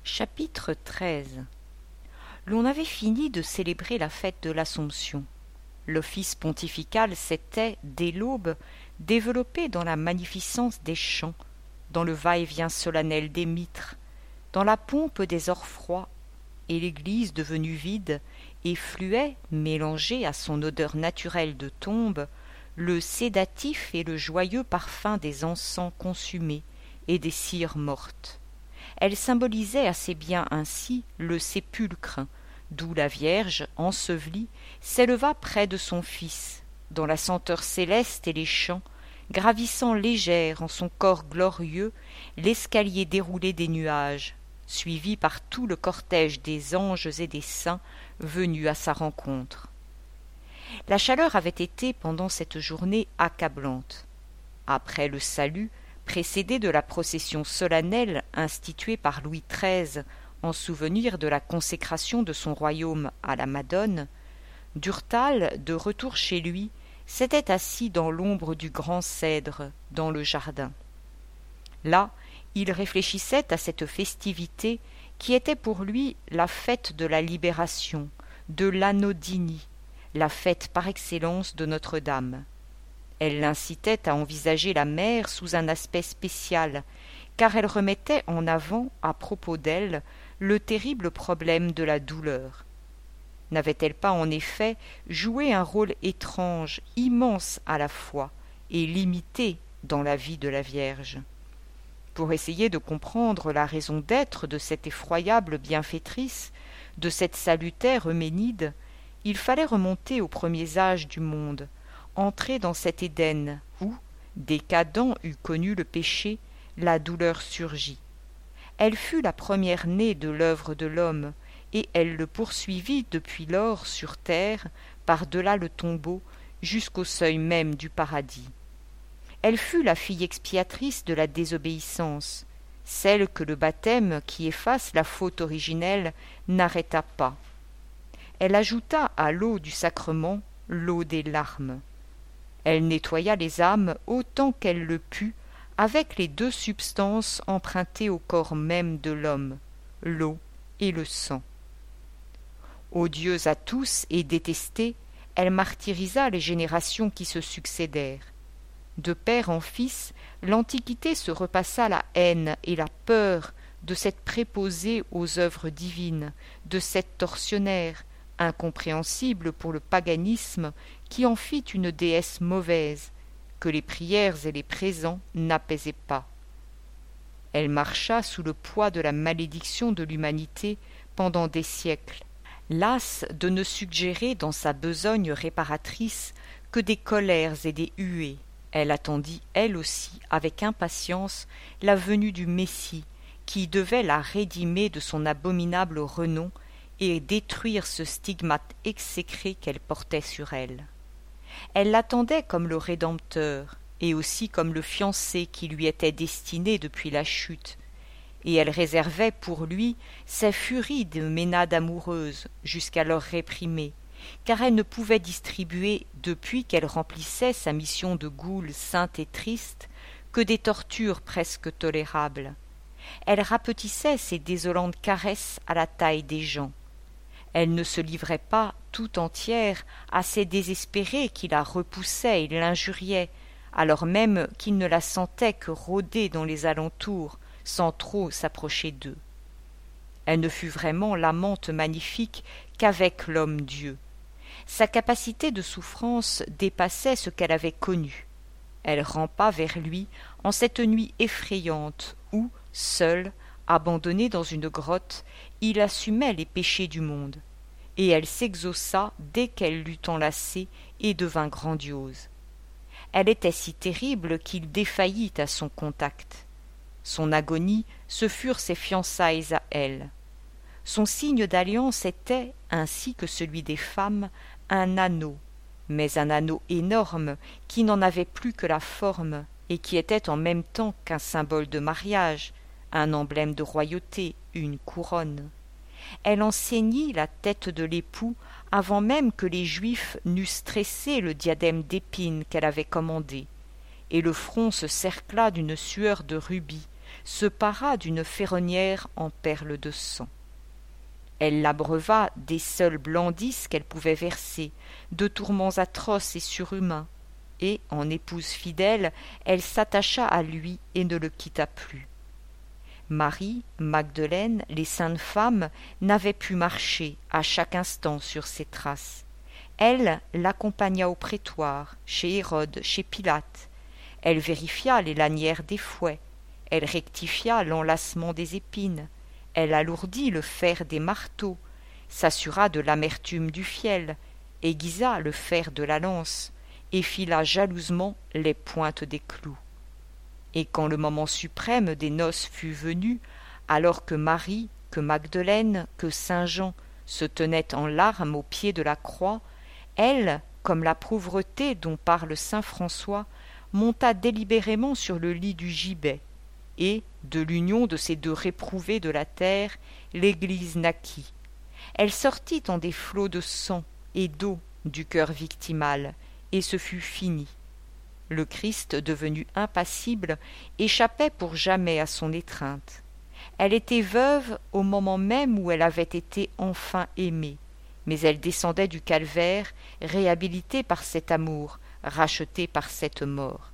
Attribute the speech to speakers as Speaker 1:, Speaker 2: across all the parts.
Speaker 1: Chapitre 13. L'on avait fini de célébrer la fête de l'Assomption. L'office pontifical s'était, dès l'aube, développé dans la magnificence des chants, dans le va-et-vient solennel des mitres, dans la pompe des orfrois, et l'église devenue vide effluait, mélangé à son odeur naturelle de tombe, le sédatif et le joyeux parfum des encens consumés et des cires mortes. Elle symbolisait assez bien ainsi le sépulcre, d'où la Vierge, ensevelie, s'éleva près de son Fils, dans la senteur céleste et les chants, gravissant légère en son corps glorieux l'escalier déroulé des nuages, suivi par tout le cortège des anges et des saints venus à sa rencontre. La chaleur avait été pendant cette journée accablante. Après le salut, précédé de la procession solennelle instituée par Louis XIII en souvenir de la consécration de son royaume à la Madone, Durtal, de retour chez lui, s'était assis dans l'ombre du grand cèdre, dans le jardin. Là, il réfléchissait à cette festivité qui était pour lui la fête de la libération, de l'Anodini, la fête par excellence de Notre-Dame. Elle l'incitait à envisager la mer sous un aspect spécial, car elle remettait en avant, à propos d'elle, le terrible problème de la douleur. N'avait-elle pas en effet joué un rôle étrange, immense à la fois, et limité dans la vie de la Vierge? Pour essayer de comprendre la raison d'être de cette effroyable bienfaitrice, de cette salutaire Euménide, il fallait remonter aux premiers âges du monde, entrer dans cet Éden où, dès qu'Adam eut connu le péché, la douleur surgit. Elle fut la première-née de l'œuvre de l'homme, et elle le poursuivit depuis lors sur terre, par-delà le tombeau, jusqu'au seuil même du paradis. Elle fut la fille expiatrice de la désobéissance, celle que le baptême qui efface la faute originelle n'arrêta pas. Elle ajouta à l'eau du sacrement l'eau des larmes. Elle nettoya les âmes autant qu'elle le put avec les deux substances empruntées au corps même de l'homme, l'eau et le sang. Odieuse à tous et détestée, elle martyrisa les générations qui se succédèrent. De père en fils, l'Antiquité se repassa la haine et la peur de cette préposée aux œuvres divines, de cette tortionnaire, incompréhensible pour le paganisme qui en fit une déesse mauvaise, que les prières et les présents n'apaisaient pas. Elle marcha sous le poids de la malédiction de l'humanité pendant des siècles, lasse de ne suggérer dans sa besogne réparatrice que des colères et des huées. Elle attendit, elle aussi, avec impatience, la venue du Messie, qui devait la rédimer de son abominable renom et détruire ce stigmate exécré qu'elle portait sur elle. Elle l'attendait comme le Rédempteur, et aussi comme le fiancé qui lui était destiné depuis la chute, et elle réservait pour lui ses furies de ménade amoureuse, jusqu'alors réprimées, car elle ne pouvait distribuer, depuis qu'elle remplissait sa mission de goule sainte et triste, que des tortures presque tolérables. Elle rapetissait ses désolantes caresses à la taille des gens. Elle ne se livrait pas tout entière à ces désespérés qui la repoussaient et l'injuriaient, alors même qu'ils ne la sentaient que rôder dans les alentours, sans trop s'approcher d'eux. Elle ne fut vraiment l'amante magnifique qu'avec l'homme-dieu. Sa capacité de souffrance dépassait ce qu'elle avait connu. Elle rampa vers lui en cette nuit effrayante où, seul, abandonné dans une grotte, il assumait les péchés du monde, et elle s'exauça dès qu'elle l'eut enlacé et devint grandiose. Elle était si terrible qu'il défaillit à son contact. Son agonie, ce furent ses fiançailles à elle. Son signe d'alliance était, ainsi que celui des femmes, un anneau, mais un anneau énorme qui n'en avait plus que la forme et qui était en même temps qu'un symbole de mariage, un emblème de royauté, une couronne. Elle en ceignit la tête de l'époux avant même que les Juifs n'eussent tressé le diadème d'épines qu'elle avait commandé, et le front se cercla d'une sueur de rubis, se para d'une ferronnière en perles de sang. Elle l'abreuva des seuls blancs-dix qu'elle pouvait verser, de tourments atroces et surhumains, et, en épouse fidèle, elle s'attacha à lui et ne le quitta plus. Marie, Magdeleine, les saintes femmes n'avaient pu marcher à chaque instant sur ses traces. Elle l'accompagna au prétoire, chez Hérode, chez Pilate. Elle vérifia les lanières des fouets. Elle rectifia l'enlacement des épines. Elle alourdit le fer des marteaux, s'assura de l'amertume du fiel, aiguisa le fer de la lance, et fila jalousement les pointes des clous. Et quand le moment suprême des noces fut venu, alors que Marie, que Magdeleine, que saint Jean se tenaient en larmes au pied de la croix, elle, comme la pauvreté dont parle saint François, monta délibérément sur le lit du gibet, et, de l'union de ces deux réprouvés de la terre, l'Église naquit. Elle sortit en des flots de sang et d'eau du cœur victimal, et ce fut fini. Le Christ, devenu impassible, échappait pour jamais à son étreinte. Elle était veuve au moment même où elle avait été enfin aimée, mais elle descendait du calvaire, réhabilitée par cet amour, rachetée par cette mort.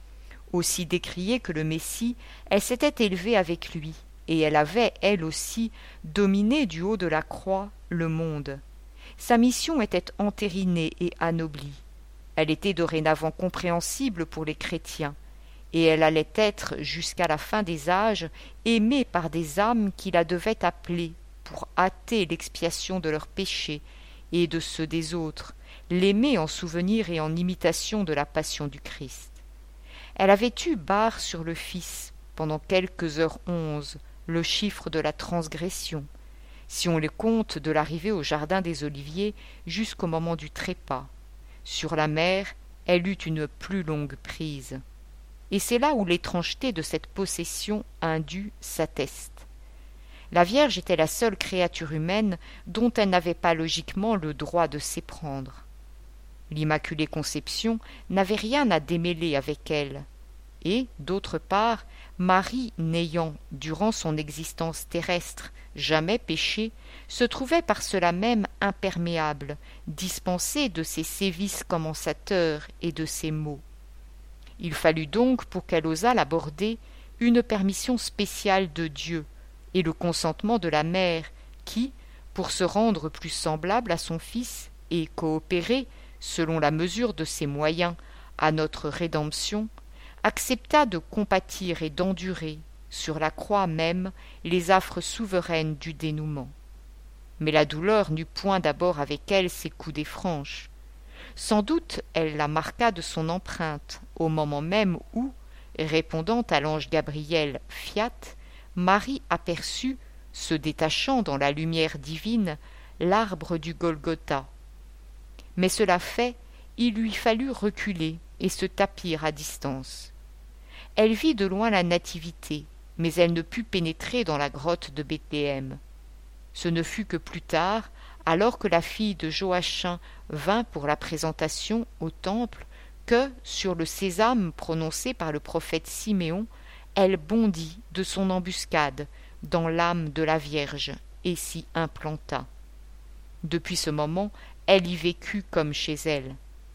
Speaker 1: Aussi décriée que le Messie, elle s'était élevée avec lui, et elle avait, elle aussi, dominé du haut de la croix le monde. Sa mission était entérinée et anoblie. Elle était dorénavant compréhensible pour les chrétiens, et elle allait être, jusqu'à la fin des âges, aimée par des âmes qui la devaient appeler pour hâter l'expiation de leurs péchés et de ceux des autres, l'aimer en souvenir et en imitation de la passion du Christ. Elle avait eu barre sur le Fils, pendant quelques heures 11, le chiffre de la transgression, si on les compte de l'arrivée au jardin des Oliviers jusqu'au moment du trépas. Sur la mer, elle eut une plus longue prise. Et c'est là où l'étrangeté de cette possession indue s'atteste. La Vierge était la seule créature humaine dont elle n'avait pas logiquement le droit de s'éprendre. L'Immaculée Conception n'avait rien à démêler avec elle, et, d'autre part, Marie, n'ayant, durant son existence terrestre, jamais péché, se trouvait par cela même imperméable, dispensée de ses sévices commensateurs et de ses maux. Il fallut donc, pour qu'elle osât l'aborder, une permission spéciale de Dieu et le consentement de la mère qui, pour se rendre plus semblable à son Fils et coopérer, selon la mesure de ses moyens, à notre rédemption, accepta de compatir et d'endurer, sur la croix même, les affres souveraines du dénouement. Mais la douleur n'eut point d'abord avec elle ses coudées franches. Sans doute elle la marqua de son empreinte, au moment même où, répondant à l'ange Gabriel « Fiat », Marie aperçut, se détachant dans la lumière divine, l'arbre du Golgotha. Mais cela fait, il lui fallut reculer et se tapir à distance. Elle vit de loin la nativité, mais elle ne put pénétrer dans la grotte de Bethléem. Ce ne fut que plus tard, alors que la fille de Joachim vint pour la présentation au temple, que, sur le sésame prononcé par le prophète Siméon, elle bondit de son embuscade dans l'âme de la Vierge et s'y implanta. Depuis ce moment, elle y vécut comme chez elle.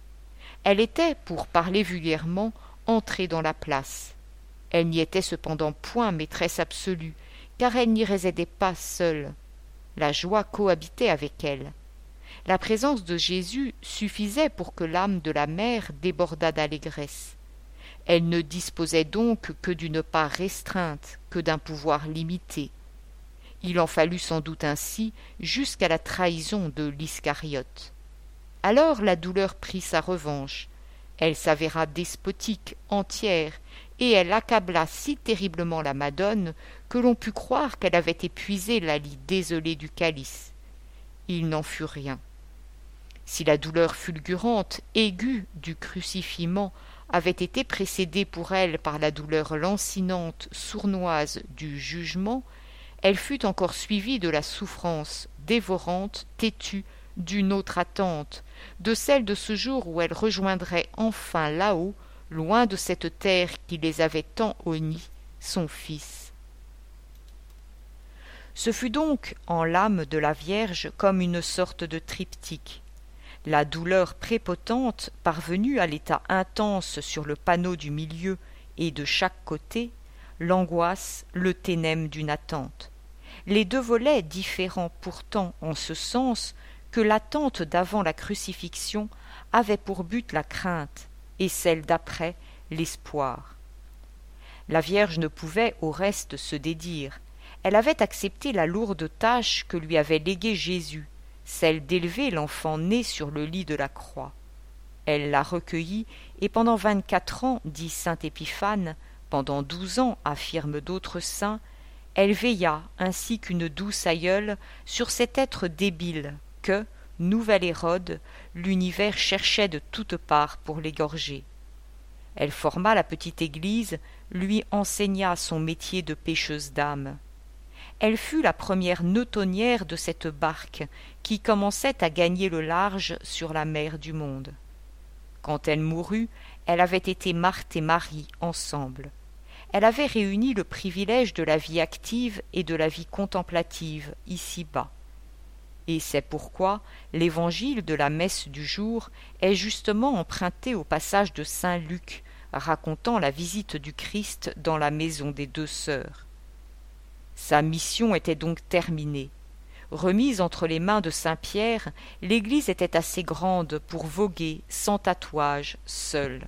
Speaker 1: Elle était, pour parler vulgairement, entrée dans la place. Elle n'y était cependant point maîtresse absolue, car elle n'y résidait pas seule. La joie cohabitait avec elle. La présence de Jésus suffisait pour que l'âme de la mère débordât d'allégresse. Elle ne disposait donc que d'une part restreinte, que d'un pouvoir limité. Il en fallut sans doute ainsi jusqu'à la trahison de l'Iscariote. Alors la douleur prit sa revanche. Elle s'avéra despotique, entière, et elle accabla si terriblement la Madone que l'on put croire qu'elle avait épuisé la lie désolée du calice. Il n'en fut rien. Si la douleur fulgurante, aiguë du crucifiement avait été précédée pour elle par la douleur lancinante, sournoise du jugement, elle fut encore suivie de la souffrance dévorante, têtue, d'une autre attente, de celle de ce jour où elle rejoindrait enfin là-haut, loin de cette terre qui les avait tant honnis, son Fils. Ce fut donc en l'âme de la Vierge comme une sorte de triptyque. La douleur prépotente, parvenue à l'état intense sur le panneau du milieu et de chaque côté, l'angoisse, le ténèbre d'une attente. Les deux volets différents pourtant en ce sens que l'attente d'avant la crucifixion avait pour but la crainte et celle d'après l'espoir. La Vierge ne pouvait au reste se dédire. Elle avait accepté la lourde tâche que lui avait léguée Jésus, celle d'élever l'enfant né sur le lit de la croix. Elle l'a recueilli, et pendant 24 ans, dit saint Épiphane, pendant 12 ans, affirment d'autres saints, elle veilla, ainsi qu'une douce aïeule, sur cet être débile que, nouvel Hérode, l'univers cherchait de toutes parts pour l'égorger. Elle forma la petite Église, lui enseigna son métier de pêcheuse d'âmes. Elle fut la première neutonnière de cette barque qui commençait à gagner le large sur la mer du monde. Quand elle mourut, elle avait été Marthe et Marie ensemble. Elle avait réuni le privilège de la vie active et de la vie contemplative ici-bas. Et c'est pourquoi l'évangile de la messe du jour est justement emprunté au passage de saint Luc, racontant la visite du Christ dans la maison des deux sœurs. Sa mission était donc terminée. Remise entre les mains de saint Pierre, l'Église était assez grande pour voguer sans tatouage, seule.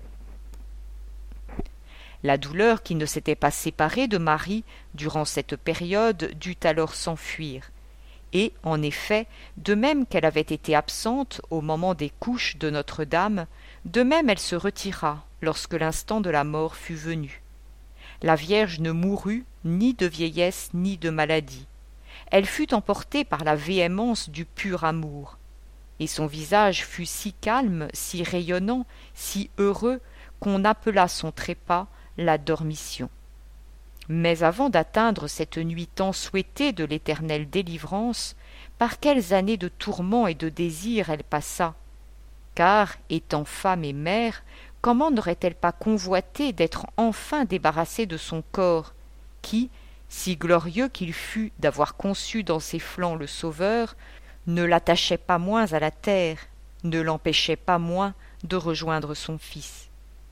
Speaker 1: La douleur qui ne s'était pas séparée de Marie durant cette période dut alors s'enfuir. Et, en effet, de même qu'elle avait été absente au moment des couches de Notre-Dame, de même elle se retira lorsque l'instant de la mort fut venu. La Vierge ne mourut ni de vieillesse ni de maladie. Elle fut emportée par la véhémence du pur amour. Et son visage fut si calme, si rayonnant, si heureux, qu'on appela son trépas la dormition. Mais avant d'atteindre cette nuit tant souhaitée de l'éternelle délivrance, par quelles années de tourments et de désirs elle passa? Car, étant femme et mère, comment n'aurait-elle pas convoité d'être enfin débarrassée de son corps, qui, si glorieux qu'il fût d'avoir conçu dans ses flancs le Sauveur, ne l'attachait pas moins à la terre, ne l'empêchait pas moins de rejoindre son Fils.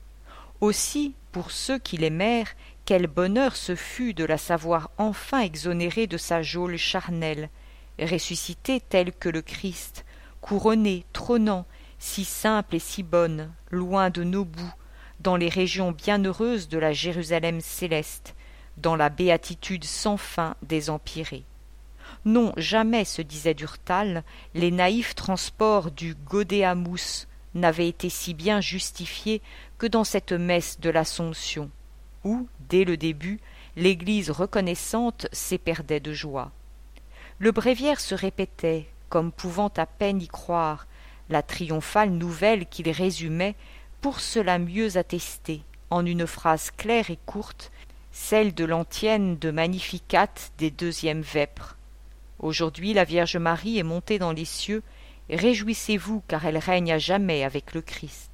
Speaker 1: Aussi, pour ceux qui l'aimèrent, quel bonheur ce fut de la savoir enfin exonérée de sa geôle charnelle, ressuscitée telle que le Christ, couronnée, trônant, si simple et si bonne, loin de nos bouts, dans les régions bienheureuses de la Jérusalem céleste, dans la béatitude sans fin des empyrées. Non, jamais, se disait Durtal, les naïfs transports du Gaudéamus n'avaient été si bien justifiés que dans cette messe de l'Assomption, où, dès le début, l'Église reconnaissante s'éperdait de joie. Le bréviaire se répétait, comme pouvant à peine y croire, la triomphale nouvelle qu'il résumait, pour cela mieux attester, en une phrase claire et courte, celle de l'antienne de Magnificat des deuxièmes vêpres. Aujourd'hui la Vierge Marie est montée dans les cieux, réjouissez-vous car elle règne à jamais avec le Christ.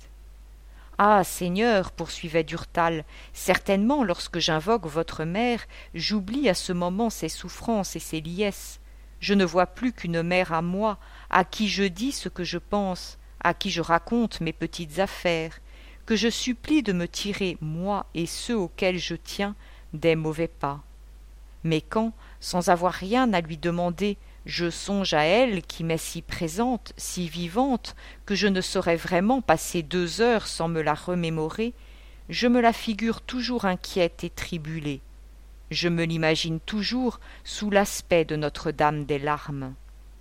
Speaker 1: Ah, Seigneur, poursuivait Durtal, certainement lorsque j'invoque votre mère, j'oublie à ce moment ses souffrances et ses liesses. Je ne vois plus qu'une mère à moi, à qui je dis ce que je pense, à qui je raconte mes petites affaires, que je supplie de me tirer, moi et ceux auxquels je tiens, des mauvais pas. Mais quand, sans avoir rien à lui demander, je songe à elle qui m'est si présente, si vivante, que je ne saurais vraiment passer 2 heures sans me la remémorer, je me la figure toujours inquiète et tribulée. Je me l'imagine toujours sous l'aspect de Notre-Dame des Larmes.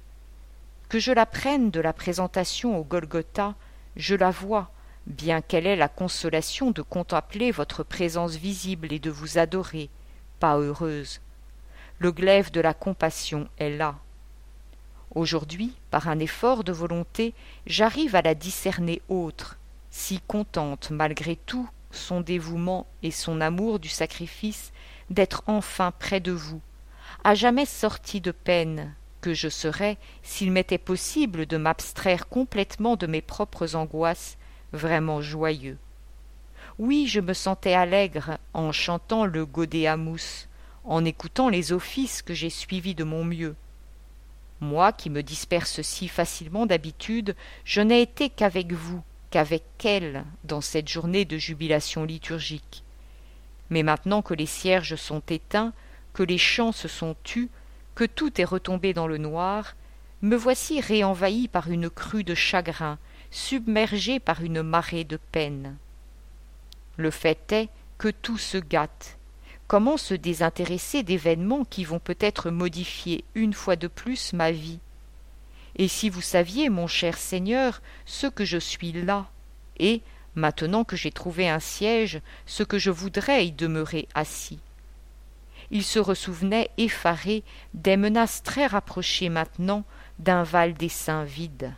Speaker 1: Que je la prenne de la présentation au Golgotha, je la vois, bien qu'elle ait la consolation de contempler votre présence visible et de vous adorer, pas heureuse. Le glaive de la compassion est là. Aujourd'hui, par un effort de volonté, j'arrive à la discerner autre, si contente malgré tout son dévouement et son amour du sacrifice d'être enfin près de vous, à jamais sortie de peine, que je serais, s'il m'était possible de m'abstraire complètement de mes propres angoisses, vraiment joyeux. Oui, je me sentais allègre en chantant le Gaudeamus, en écoutant les offices que j'ai suivis de mon mieux. Moi, qui me disperse si facilement d'habitude, je n'ai été qu'avec vous, qu'avec elle, dans cette journée de jubilation liturgique. Mais maintenant que les cierges sont éteints, que les chants se sont tus, que tout est retombé dans le noir, me voici réenvahi par une crue de chagrin, submergé par une marée de peine. Le fait est que tout se gâte. Comment se désintéresser d'événements qui vont peut-être modifier une fois de plus ma vie? Et si vous saviez, mon cher Seigneur, ce que je suis là, et, maintenant que j'ai trouvé un siège, ce que je voudrais y demeurer assis. Il se ressouvenait effaré des menaces très rapprochées maintenant d'un Val des Saints vide.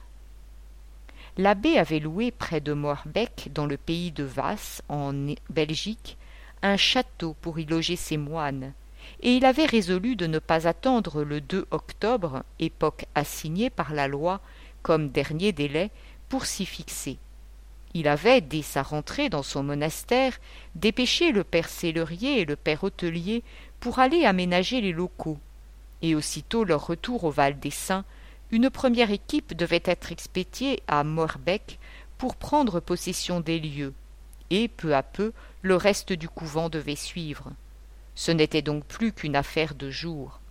Speaker 1: L'abbé avait loué près de Moerbeek, dans le pays de Waes, en Belgique, un château pour y loger ses moines, et il avait résolu de ne pas attendre le 2 octobre, époque assignée par la loi comme dernier délai, pour s'y fixer. Il avait, dès sa rentrée dans son monastère, dépêché le père Cellerier et le père Hôtelier pour aller aménager les locaux, et aussitôt leur retour au Val des Saints, une première équipe devait être expédiée à Moerbeek pour prendre possession des lieux, et peu à peu le reste du couvent devait suivre. Ce n'était donc plus qu'une affaire de jours.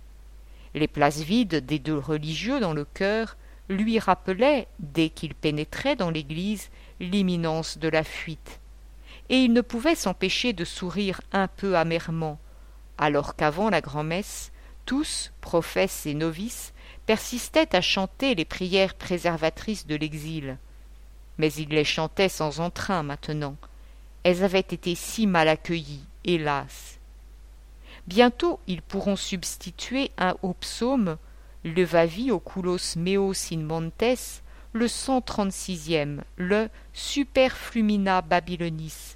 Speaker 1: Les places vides des 2 religieux dans le chœur lui rappelaient, dès qu'il pénétrait dans l'église, l'imminence de la fuite, et il ne pouvait s'empêcher de sourire un peu amèrement, alors qu'avant la grand-messe, tous, professes et novices, persistaient à chanter les prières préservatrices de l'exil. Mais ils les chantaient sans entrain maintenant. Elles avaient été si mal accueillies, hélas. Bientôt ils pourront substituer au psaume « Levavi oculos meos in montes » le 136e, le « Super flumina Babylonis »,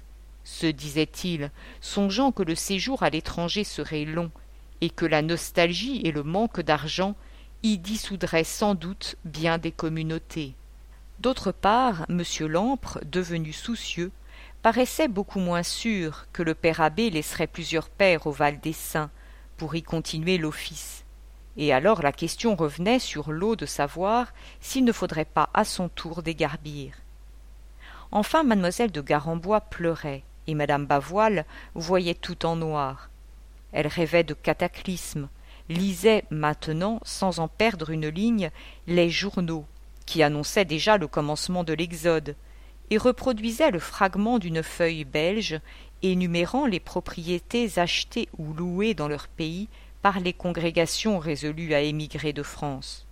Speaker 1: se disait-il, songeant que le séjour à l'étranger serait long, et que la nostalgie et le manque d'argent y dissoudraient sans doute bien des communautés. D'autre part, M. Lampre, devenu soucieux, paraissait beaucoup moins sûr que le père abbé laisserait plusieurs pères au Val des Saints pour y continuer l'office, et alors la question revenait sur l'eau de savoir s'il ne faudrait pas à son tour dégarbir. Enfin mademoiselle de Garembois pleurait, et madame Bavoil voyait tout en noir. Elle rêvait de cataclysmes, lisait maintenant, sans en perdre une ligne, les journaux, qui annonçaient déjà le commencement de l'Exode, et reproduisait le fragment d'une feuille belge énumérant les propriétés achetées ou louées dans leur pays par les congrégations résolues à émigrer de France.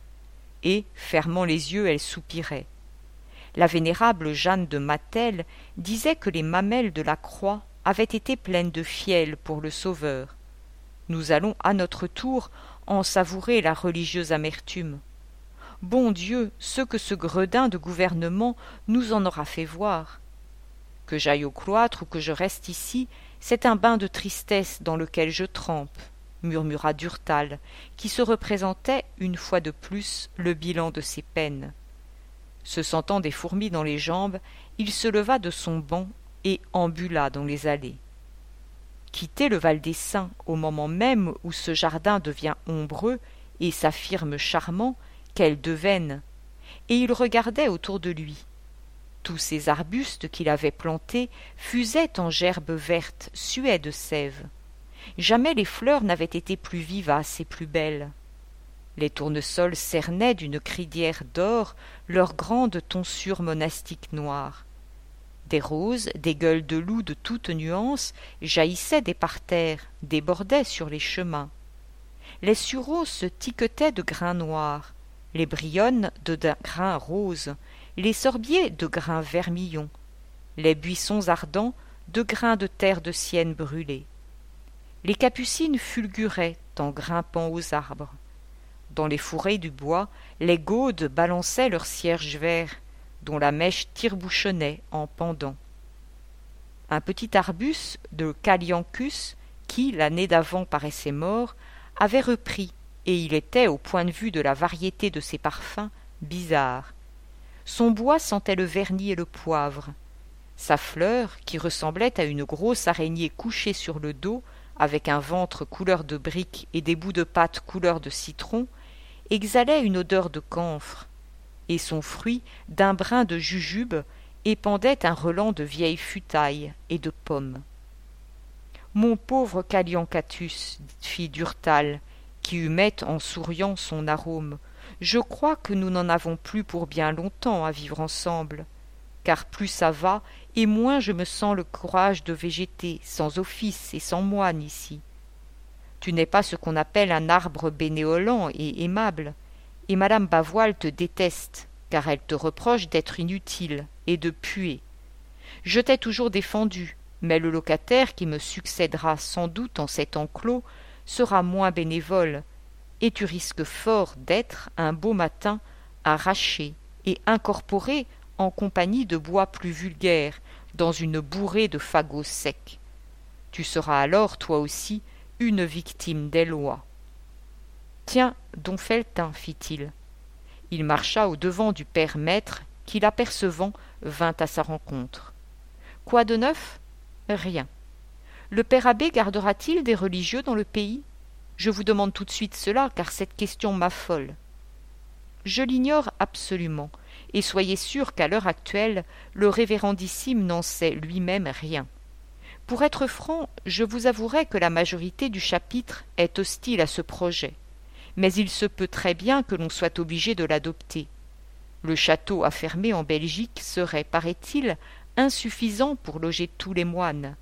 Speaker 1: Et, fermant les yeux, elle soupirait. La vénérable Jeanne de Mattel disait que les mamelles de la croix avaient été pleines de fiel pour le Sauveur. Nous allons à notre tour en savourer la religieuse amertume. Bon Dieu, ce que ce gredin de gouvernement nous en aura fait voir. Que j'aille au cloître ou que je reste ici, c'est un bain de tristesse dans lequel je trempe, murmura Durtal, qui se représentait, une fois de plus, le bilan de ses peines. Se sentant des fourmis dans les jambes, il se leva de son banc et ambula dans les allées. Quitter le Val des Saints au moment même où ce jardin devient ombreux et s'affirme charmant, quelle devaine! Et il regardait autour de lui. Tous ces arbustes qu'il avait plantés fusaient en gerbes vertes, suaient de sève. Jamais les fleurs n'avaient été plus vivaces et plus belles. Les tournesols cernaient d'une crinière d'or leurs grandes tonsures monastiques noires. Des roses, des gueules de loup de toutes nuances jaillissaient des parterres, débordaient sur les chemins. Les sureaux se tiquetaient de grains noirs, les brionnes de grains roses, les sorbiers de grains vermillons, les buissons ardents de grains de terre de sienne brûlée. Les capucines fulguraient en grimpant aux arbres. Dans les fourrés du bois, les gaudes balançaient leurs cierges verts, dont la mèche tire-bouchonnait en pendant. Un petit arbuste de Calliancus, qui, l'année d'avant, paraissait mort, avait repris, et il était, au point de vue de la variété de ses parfums, bizarre. Son bois sentait le vernis et le poivre. Sa fleur, qui ressemblait à une grosse araignée couchée sur le dos, avec un ventre couleur de brique et des bouts de pattes couleur de citron, exhalait une odeur de camphre, et son fruit, d'un brin de jujube, épandait un relent de vieilles futailles et de pommes. « Mon pauvre Calliancatus, fit Durtal, qui humait en souriant son arôme, je crois que nous n'en avons plus pour bien longtemps à vivre ensemble, car plus ça va, et moins je me sens le courage de végéter, sans office et sans moine ici. Tu n'es pas ce qu'on appelle un arbre bénévolant et aimable, et madame Bavoil te déteste, car elle te reproche d'être inutile et de puer. Je t'ai toujours défendu, mais le locataire qui me succédera sans doute en cet enclos sera moins bénévole, et tu risques fort d'être, un beau matin, arraché et incorporé en compagnie de bois plus vulgaires, dans une bourrée de fagots secs. Tu seras alors, toi aussi, une victime des lois. Tiens, don Felletin, fit-il. Il marcha au-devant du père maître, qui, l'apercevant, vint à sa rencontre. Quoi de neuf? Rien. Le père abbé gardera-t-il des religieux dans le pays? Je vous demande tout de suite cela, car cette question m'affole. Je l'ignore absolument, et soyez sûr qu'à l'heure actuelle, le révérendissime n'en sait lui-même rien. Pour être franc, je vous avouerai que la majorité du chapitre est hostile à ce projet, mais il se peut très bien que l'on soit obligé de l'adopter. Le château à fermer en Belgique serait, paraît-il, insuffisant pour loger tous les moines.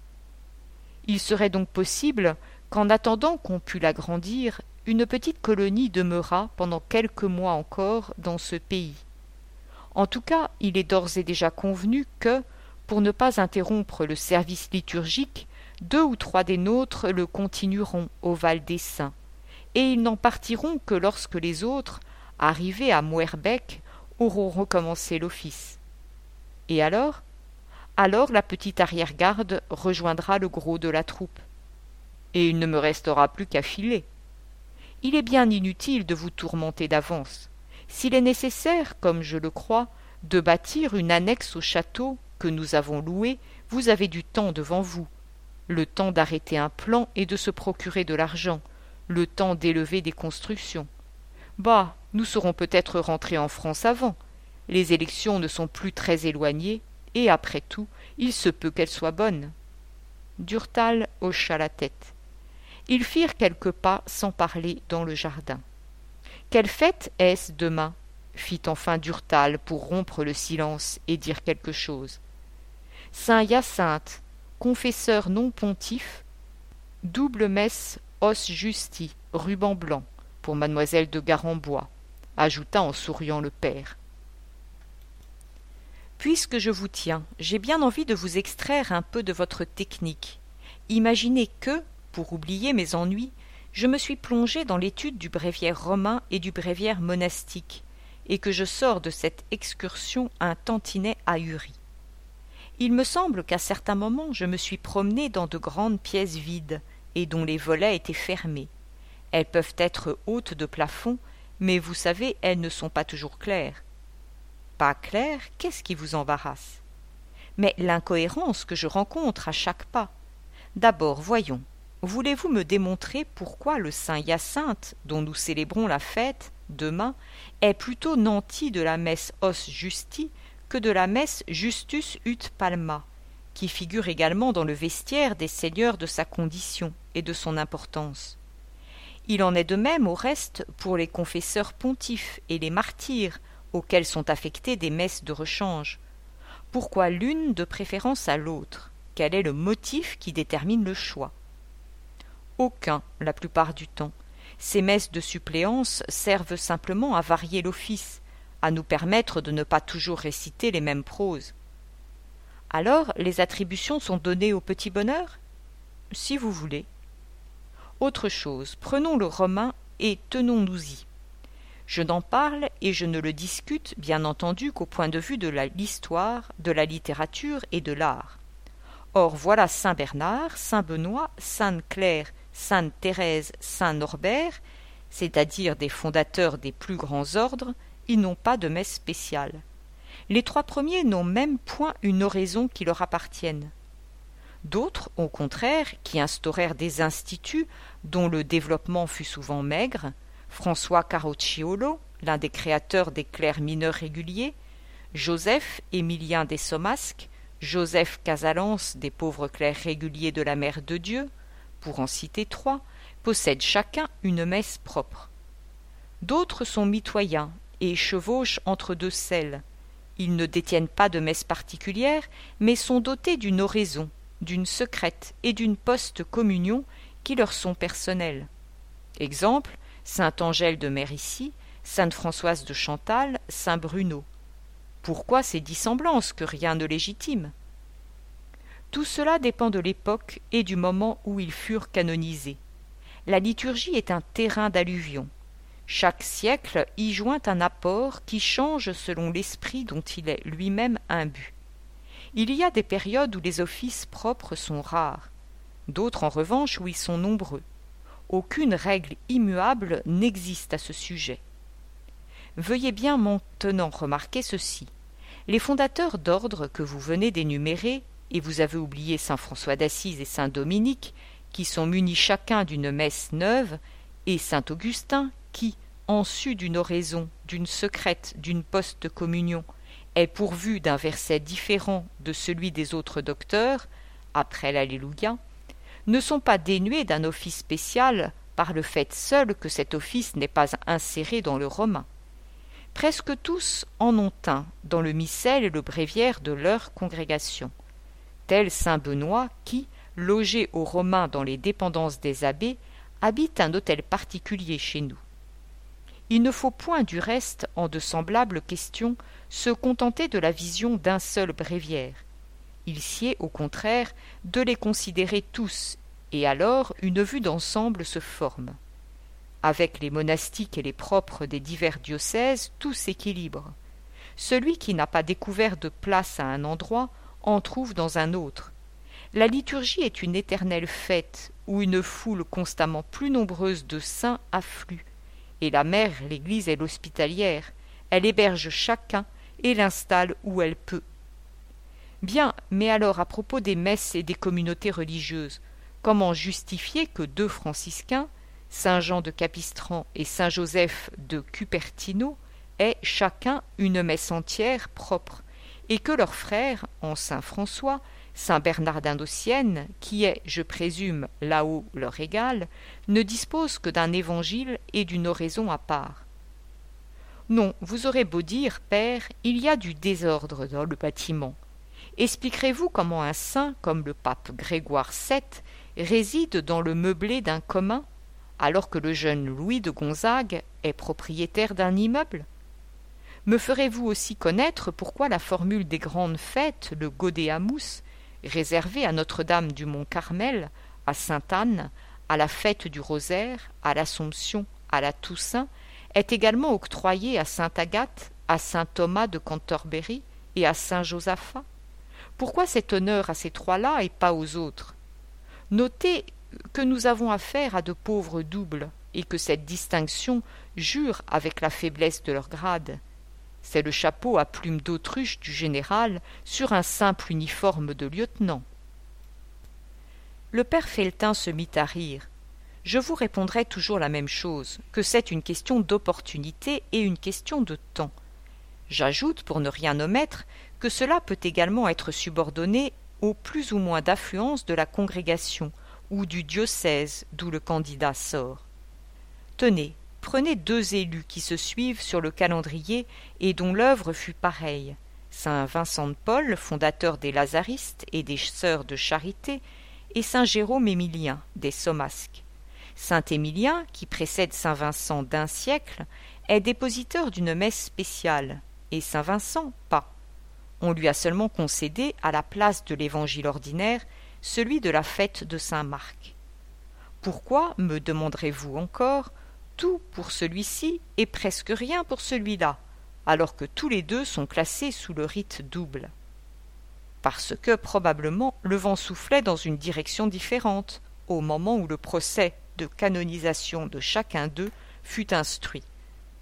Speaker 1: Il serait donc possible qu'en attendant qu'on pût l'agrandir, une petite colonie demeurât pendant quelques mois encore dans ce pays. En tout cas, il est d'ores et déjà convenu que, pour ne pas interrompre le service liturgique, 2 ou 3 des nôtres le continueront au Val des Saints, et ils n'en partiront que lorsque les autres, arrivés à Moerbeek, auront recommencé l'office. Et alors la petite arrière-garde rejoindra le gros de la troupe. Et il ne me restera plus qu'à filer. Il est bien inutile de vous tourmenter d'avance. S'il est nécessaire, comme je le crois, de bâtir une annexe au château que nous avons loué, vous avez du temps devant vous. Le temps d'arrêter un plan et de se procurer de l'argent, le temps d'élever des constructions. Bah, nous serons peut-être rentrés en France avant. Les élections ne sont plus très éloignées, et après tout, il se peut qu'elles soient bonnes. Durtal hocha la tête. Ils firent quelques pas sans parler dans le jardin. « Quelle fête est-ce demain ?» fit enfin Durtal pour rompre le silence et dire quelque chose. « Saint Hyacinthe, confesseur non pontife, double messe os justi, ruban blanc, pour mademoiselle de Garembois, ajouta en souriant le père. Puisque je vous tiens, j'ai bien envie de vous extraire un peu de votre technique. Imaginez que, pour oublier mes ennuis, je me suis plongé dans l'étude du bréviaire romain et du bréviaire monastique, et que je sors de cette excursion un tantinet ahuri. Il me semble qu'à certains moments je me suis promené dans de grandes pièces vides, et dont les volets étaient fermés. Elles peuvent être hautes de plafond, mais vous savez, elles ne sont pas toujours claires. Pas claires, qu'est-ce qui vous embarrasse? Mais l'incohérence que je rencontre à chaque pas. D'abord, voyons, voulez-vous me démontrer pourquoi le saint Hyacinthe, dont nous célébrons la fête, demain, est plutôt nanti de la messe os justi que de la messe Justus ut palma, qui figure également dans le vestiaire des seigneurs de sa condition et de son importance? Il en est de même, au reste, pour les confesseurs pontifes et les martyrs, auxquels sont affectées des messes de rechange. Pourquoi l'une de préférence à l'autre? Quel est le motif qui détermine le choix? Aucun, la plupart du temps. Ces messes de suppléance servent simplement à varier l'office, à nous permettre de ne pas toujours réciter les mêmes proses. Alors, les attributions sont données au petit bonheur? Si vous voulez. Autre chose, prenons le romain et tenons-nous-y. Je n'en parle et je ne le discute, bien entendu, qu'au point de vue de l'histoire, de la littérature et de l'art. Or voilà saint Bernard, saint Benoît, sainte Claire, sainte Thérèse, saint Norbert, c'est-à-dire des fondateurs des plus grands ordres, ils n'ont pas de messe spéciale. Les 3 premiers n'ont même point une oraison qui leur appartienne. D'autres, au contraire, qui instaurèrent des instituts dont le développement fut souvent maigre, François Carocciolo, l'un des créateurs des clercs mineurs réguliers, Joseph Émilien des Somasques, Joseph Casalance des pauvres clercs réguliers de la Mère de Dieu, pour en citer 3, possèdent chacun une messe propre. D'autres sont mitoyens et chevauchent entre 2 selles. Ils ne détiennent pas de messe particulière, mais sont dotés d'une oraison, d'une secrète et d'une post-communion qui leur sont personnelles. Exemple, saint Angèle de Mérici, sainte Françoise de Chantal, saint Bruno. Pourquoi ces dissemblances que rien ne légitime? Tout cela dépend de l'époque et du moment où ils furent canonisés. La liturgie est un terrain d'alluvion. Chaque siècle y joint un apport qui change selon l'esprit dont il est lui-même imbu. Il y a des périodes où les offices propres sont rares, d'autres en revanche où ils sont nombreux. Aucune règle immuable n'existe à ce sujet. Veuillez bien maintenant remarquer ceci. Les fondateurs d'ordre que vous venez d'énumérer, et vous avez oublié saint François d'Assise et saint Dominique, qui sont munis chacun d'une messe neuve, et saint Augustin, qui, en su d'une oraison, d'une secrète, d'une post-communion, est pourvu d'un verset différent de celui des autres docteurs, après l'Alléluia, ne sont pas dénués d'un office spécial par le fait seul que cet office n'est pas inséré dans le romain. Presque tous en ont un dans le missel et le bréviaire de leur congrégation, tel saint Benoît qui, logé aux Romains dans les dépendances des abbés, habite un hôtel particulier chez nous. Il ne faut point du reste, en de semblables questions, se contenter de la vision d'un seul bréviaire. Il sied, au contraire, de les considérer tous, et alors une vue d'ensemble se forme. Avec les monastiques et les propres des divers diocèses, tout s'équilibre. Celui qui n'a pas découvert de place à un endroit en trouve dans un autre. La liturgie est une éternelle fête où une foule constamment plus nombreuse de saints afflue. Et la mère, l'Église, est l'hospitalière. Elle héberge chacun et l'installe où elle peut. Bien, mais alors à propos des messes et des communautés religieuses, comment justifier que 2 franciscains, saint Jean de Capistran et saint Joseph de Cupertino, aient chacun une messe entière propre, et que leurs frères, en saint François, saint Bernardin d'Ossienne, qui est, je présume, là-haut leur égal, ne disposent que d'un évangile et d'une oraison à part? Non, vous aurez beau dire, père, il y a du désordre dans le bâtiment. Expliquerez-vous comment un saint comme le pape Grégoire VII réside dans le meublé d'un commun, alors que le jeune Louis de Gonzague est propriétaire d'un immeuble? Me ferez-vous aussi connaître pourquoi la formule des grandes fêtes, le Gaudeamus, réservé à Notre-Dame du Mont-Carmel, à Sainte-Anne, à la fête du Rosaire, à l'Assomption, à la Toussaint, est également octroyé à Sainte Agathe, à saint Thomas de Cantorbéry et à saint Josaphat? Pourquoi cet honneur à ces 3-là et pas aux autres? Notez que nous avons affaire à de pauvres doubles, et que cette distinction jure avec la faiblesse de leur grade. C'est le chapeau à plumes d'autruche du général sur un simple uniforme de lieutenant. Le père Felletin se mit à rire. Je vous répondrai toujours la même chose, que c'est une question d'opportunité et une question de temps. J'ajoute, pour ne rien omettre, que cela peut également être subordonné au plus ou moins d'affluence de la congrégation ou du diocèse d'où le candidat sort. Tenez, prenez 2 élus qui se suivent sur le calendrier et dont l'œuvre fut pareille, saint Vincent de Paul, fondateur des Lazaristes et des Sœurs de Charité, et saint Jérôme Émilien des Somasques. Saint Émilien, qui précède saint Vincent d'1 siècle, est dépositeur d'une messe spéciale, et saint Vincent pas. On lui a seulement concédé, à la place de l'évangile ordinaire, celui de la fête de saint Marc. Pourquoi, me demanderez-vous encore, tout pour celui-ci et presque rien pour celui-là, alors que tous les 2 sont classés sous le rite double? Parce que, probablement, le vent soufflait dans une direction différente, au moment où le procès de canonisation de chacun d'eux fut instruit.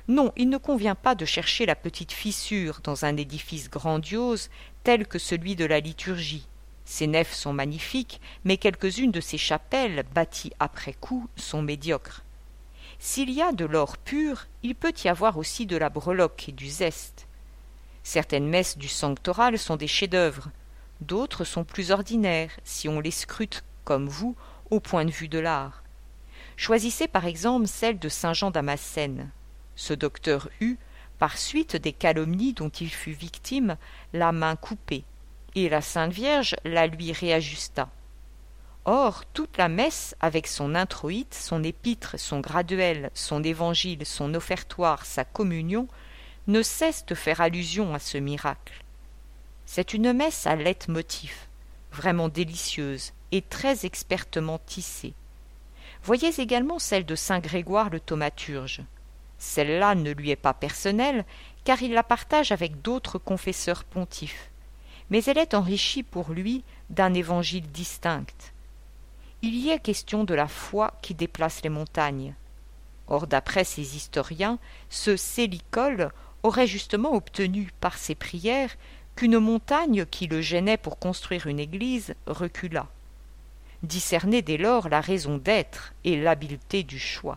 Speaker 1: Non, il ne convient pas de chercher la petite fissure dans un édifice grandiose tel que celui de la liturgie. Ses nefs sont magnifiques, mais quelques-unes de ses chapelles, bâties après coup, sont médiocres. S'il y a de l'or pur, il peut y avoir aussi de la breloque et du zeste. Certaines messes du sanctoral sont des chefs-d'œuvre, d'autres sont plus ordinaires, si on les scrute, comme vous, au point de vue de l'art. Choisissez par exemple celle de saint Jean Damascène. Ce docteur eut, par suite des calomnies dont il fut victime, la main coupée, et la Sainte Vierge la lui réajusta. Or, toute la messe, avec son introïte, son épître, son graduel, son évangile, son offertoire, sa communion, ne cesse de faire allusion à ce miracle. C'est une messe à leitmotiv, vraiment délicieuse et très expertement tissée. Voyez également celle de saint Grégoire le thaumaturge. Celle-là ne lui est pas personnelle, car il la partage avec d'autres confesseurs pontifes, mais elle est enrichie pour lui d'un évangile distinct. Il y est question de la foi qui déplace les montagnes. Or, d'après ces historiens, ce Célicole aurait justement obtenu par ses prières qu'une montagne qui le gênait pour construire une église reculât. Discernez dès lors la raison d'être et l'habileté du choix.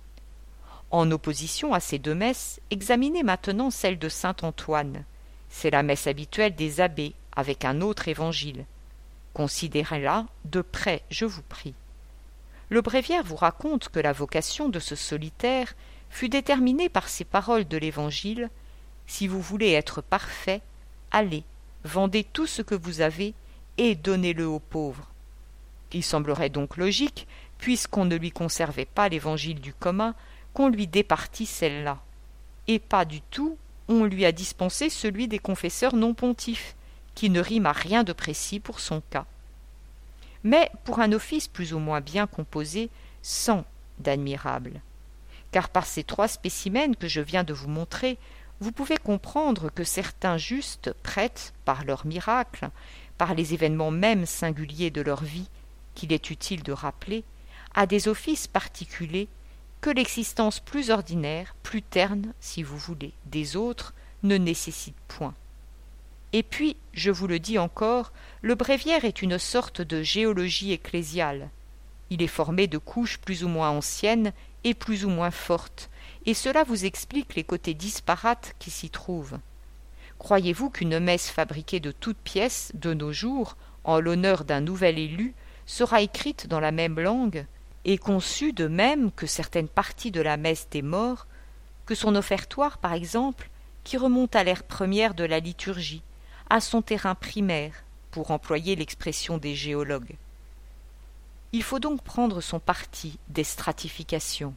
Speaker 1: En opposition à ces deux messes, examinez maintenant celle de saint Antoine. C'est la messe habituelle des abbés, avec un autre évangile. Considérez-la de près, je vous prie. Le bréviaire vous raconte que la vocation de ce solitaire fut déterminée par ces paroles de l'Évangile. Si vous voulez être parfait, allez, vendez tout ce que vous avez et donnez-le aux pauvres. Il semblerait donc logique, puisqu'on ne lui conservait pas l'Évangile du commun, qu'on lui départît celle-là. Et pas du tout, on lui a dispensé celui des confesseurs non pontifes, qui ne rime à rien de précis pour son cas. Mais pour un office plus ou moins bien composé, sans d'admirable. Car par ces trois spécimens que je viens de vous montrer, vous pouvez comprendre que certains justes prêtent, par leurs miracles, par les événements même singuliers de leur vie, qu'il est utile de rappeler, à des offices particuliers que l'existence plus ordinaire, plus terne, si vous voulez, des autres, ne nécessite point. Et puis, je vous le dis encore, le bréviaire est une sorte de géologie ecclésiale. Il est formé de couches plus ou moins anciennes et plus ou moins fortes, et cela vous explique les côtés disparates qui s'y trouvent. Croyez-vous qu'une messe fabriquée de toutes pièces, de nos jours, en l'honneur d'un nouvel élu, sera écrite dans la même langue, et conçue de même que certaines parties de la messe des morts, que son offertoire, par exemple, qui remonte à l'ère première de la liturgie, à son terrain primaire, pour employer l'expression des géologues. Il faut donc prendre son parti des stratifications.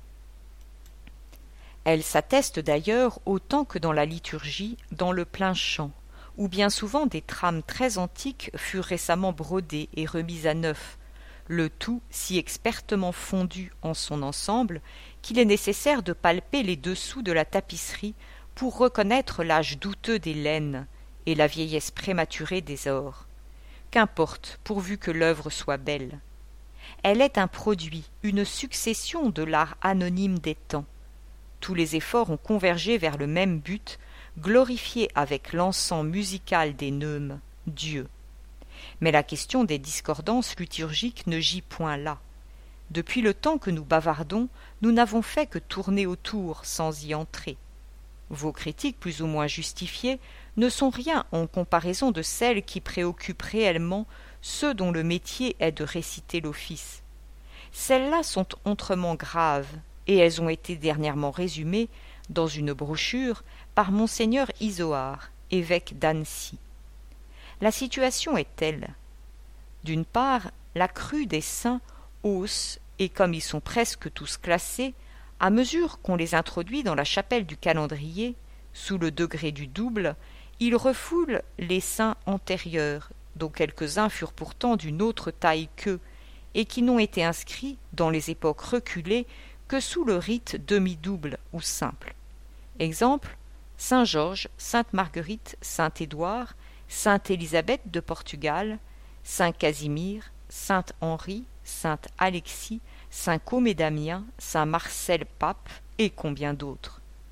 Speaker 1: Elles s'attestent d'ailleurs autant que dans la liturgie, dans le plein chant, où bien souvent des trames très antiques furent récemment brodées et remises à neuf, le tout si expertement fondu en son ensemble qu'il est nécessaire de palper les dessous de la tapisserie pour reconnaître l'âge douteux des laines et la vieillesse prématurée des ors. Qu'importe, pourvu que l'œuvre soit belle. Elle est un produit, une succession de l'art anonyme des temps. Tous les efforts ont convergé vers le même but, glorifier avec l'encens musical des neumes Dieu. Mais la question des discordances liturgiques ne gît point là. Depuis le temps que nous bavardons, nous n'avons fait que tourner autour sans y entrer. Vos critiques plus ou moins justifiées ne sont rien en comparaison de celles qui préoccupent réellement ceux dont le métier est de réciter l'office. Celles-là sont autrement graves, et elles ont été dernièrement résumées dans une brochure par monseigneur Izoard, évêque d'Annecy. La situation est telle. D'une part, la crue des saints hausse, et comme ils sont presque tous classés, à mesure qu'on les introduit dans la chapelle du calendrier, sous le degré du double, ils refoulent les saints antérieurs, dont quelques-uns furent pourtant d'une autre taille qu'eux, et qui n'ont été inscrits, dans les époques reculées, que sous le rite demi-double ou simple. Exemple, saint Georges, sainte Marguerite, saint Édouard, sainte Élisabeth de Portugal, saint Casimir, saint Henri, saint Alexis, saint Côme et Damien, saint Marcel Pape, et combien d'autres.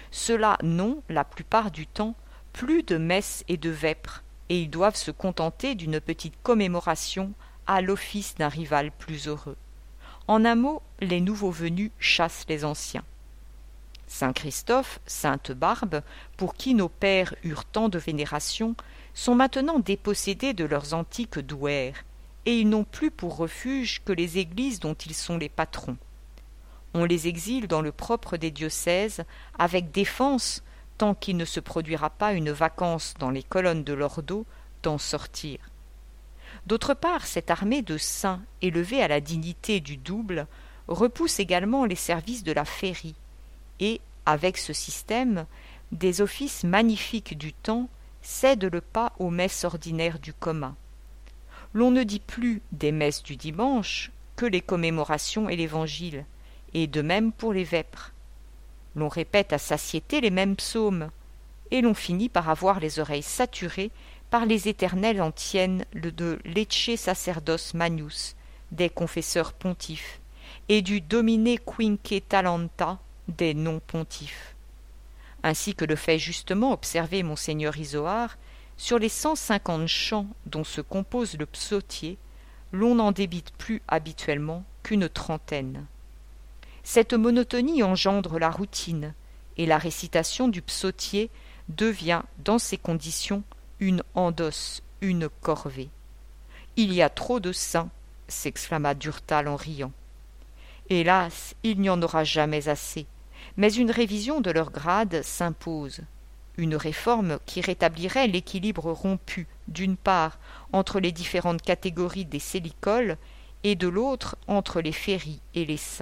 Speaker 1: Ceux-là n'ont, la plupart du temps, plus de messes et de vêpres, et ils doivent se contenter d'une petite commémoration à l'office d'un rival plus heureux. En un mot, les nouveaux venus chassent les anciens. Saint Christophe, Sainte Barbe, pour qui nos pères eurent tant de vénération, sont maintenant dépossédés de leurs antiques douaires, et ils n'ont plus pour refuge que les églises dont ils sont les patrons. On les exile dans le propre des diocèses, avec défense, tant qu'il ne se produira pas une vacance dans les colonnes de l'ordo, d'en sortir. D'autre part, cette armée de saints, élevée à la dignité du double, repousse également les services de la féerie, et, avec ce système, des offices magnifiques du temps cèdent le pas aux messes ordinaires du commun. L'on ne dit plus des messes du dimanche que les commémorations et l'Évangile, et de même pour les vêpres. L'on répète à satiété les mêmes psaumes, et l'on finit par avoir les oreilles saturées par les éternelles antiennes de Lecce Sacerdos Magnus, des confesseurs pontifes, et du Domine Quinque Talenta, des non-pontifs. Ainsi que le fait justement observer monseigneur Izoard, sur les 150 chants dont se compose le psautier, l'on n'en débite plus habituellement qu'une trentaine. Cette monotonie engendre la routine, et la récitation du psautier devient, dans ces conditions, une endosse, une corvée. « Il y a trop de saints !» s'exclama Durtal en riant. « Hélas, il n'y en aura jamais assez, mais une révision de leur grade s'impose. Une réforme qui rétablirait l'équilibre rompu, d'une part, entre les différentes catégories des célicoles, et de l'autre, entre les féeries et les saints. »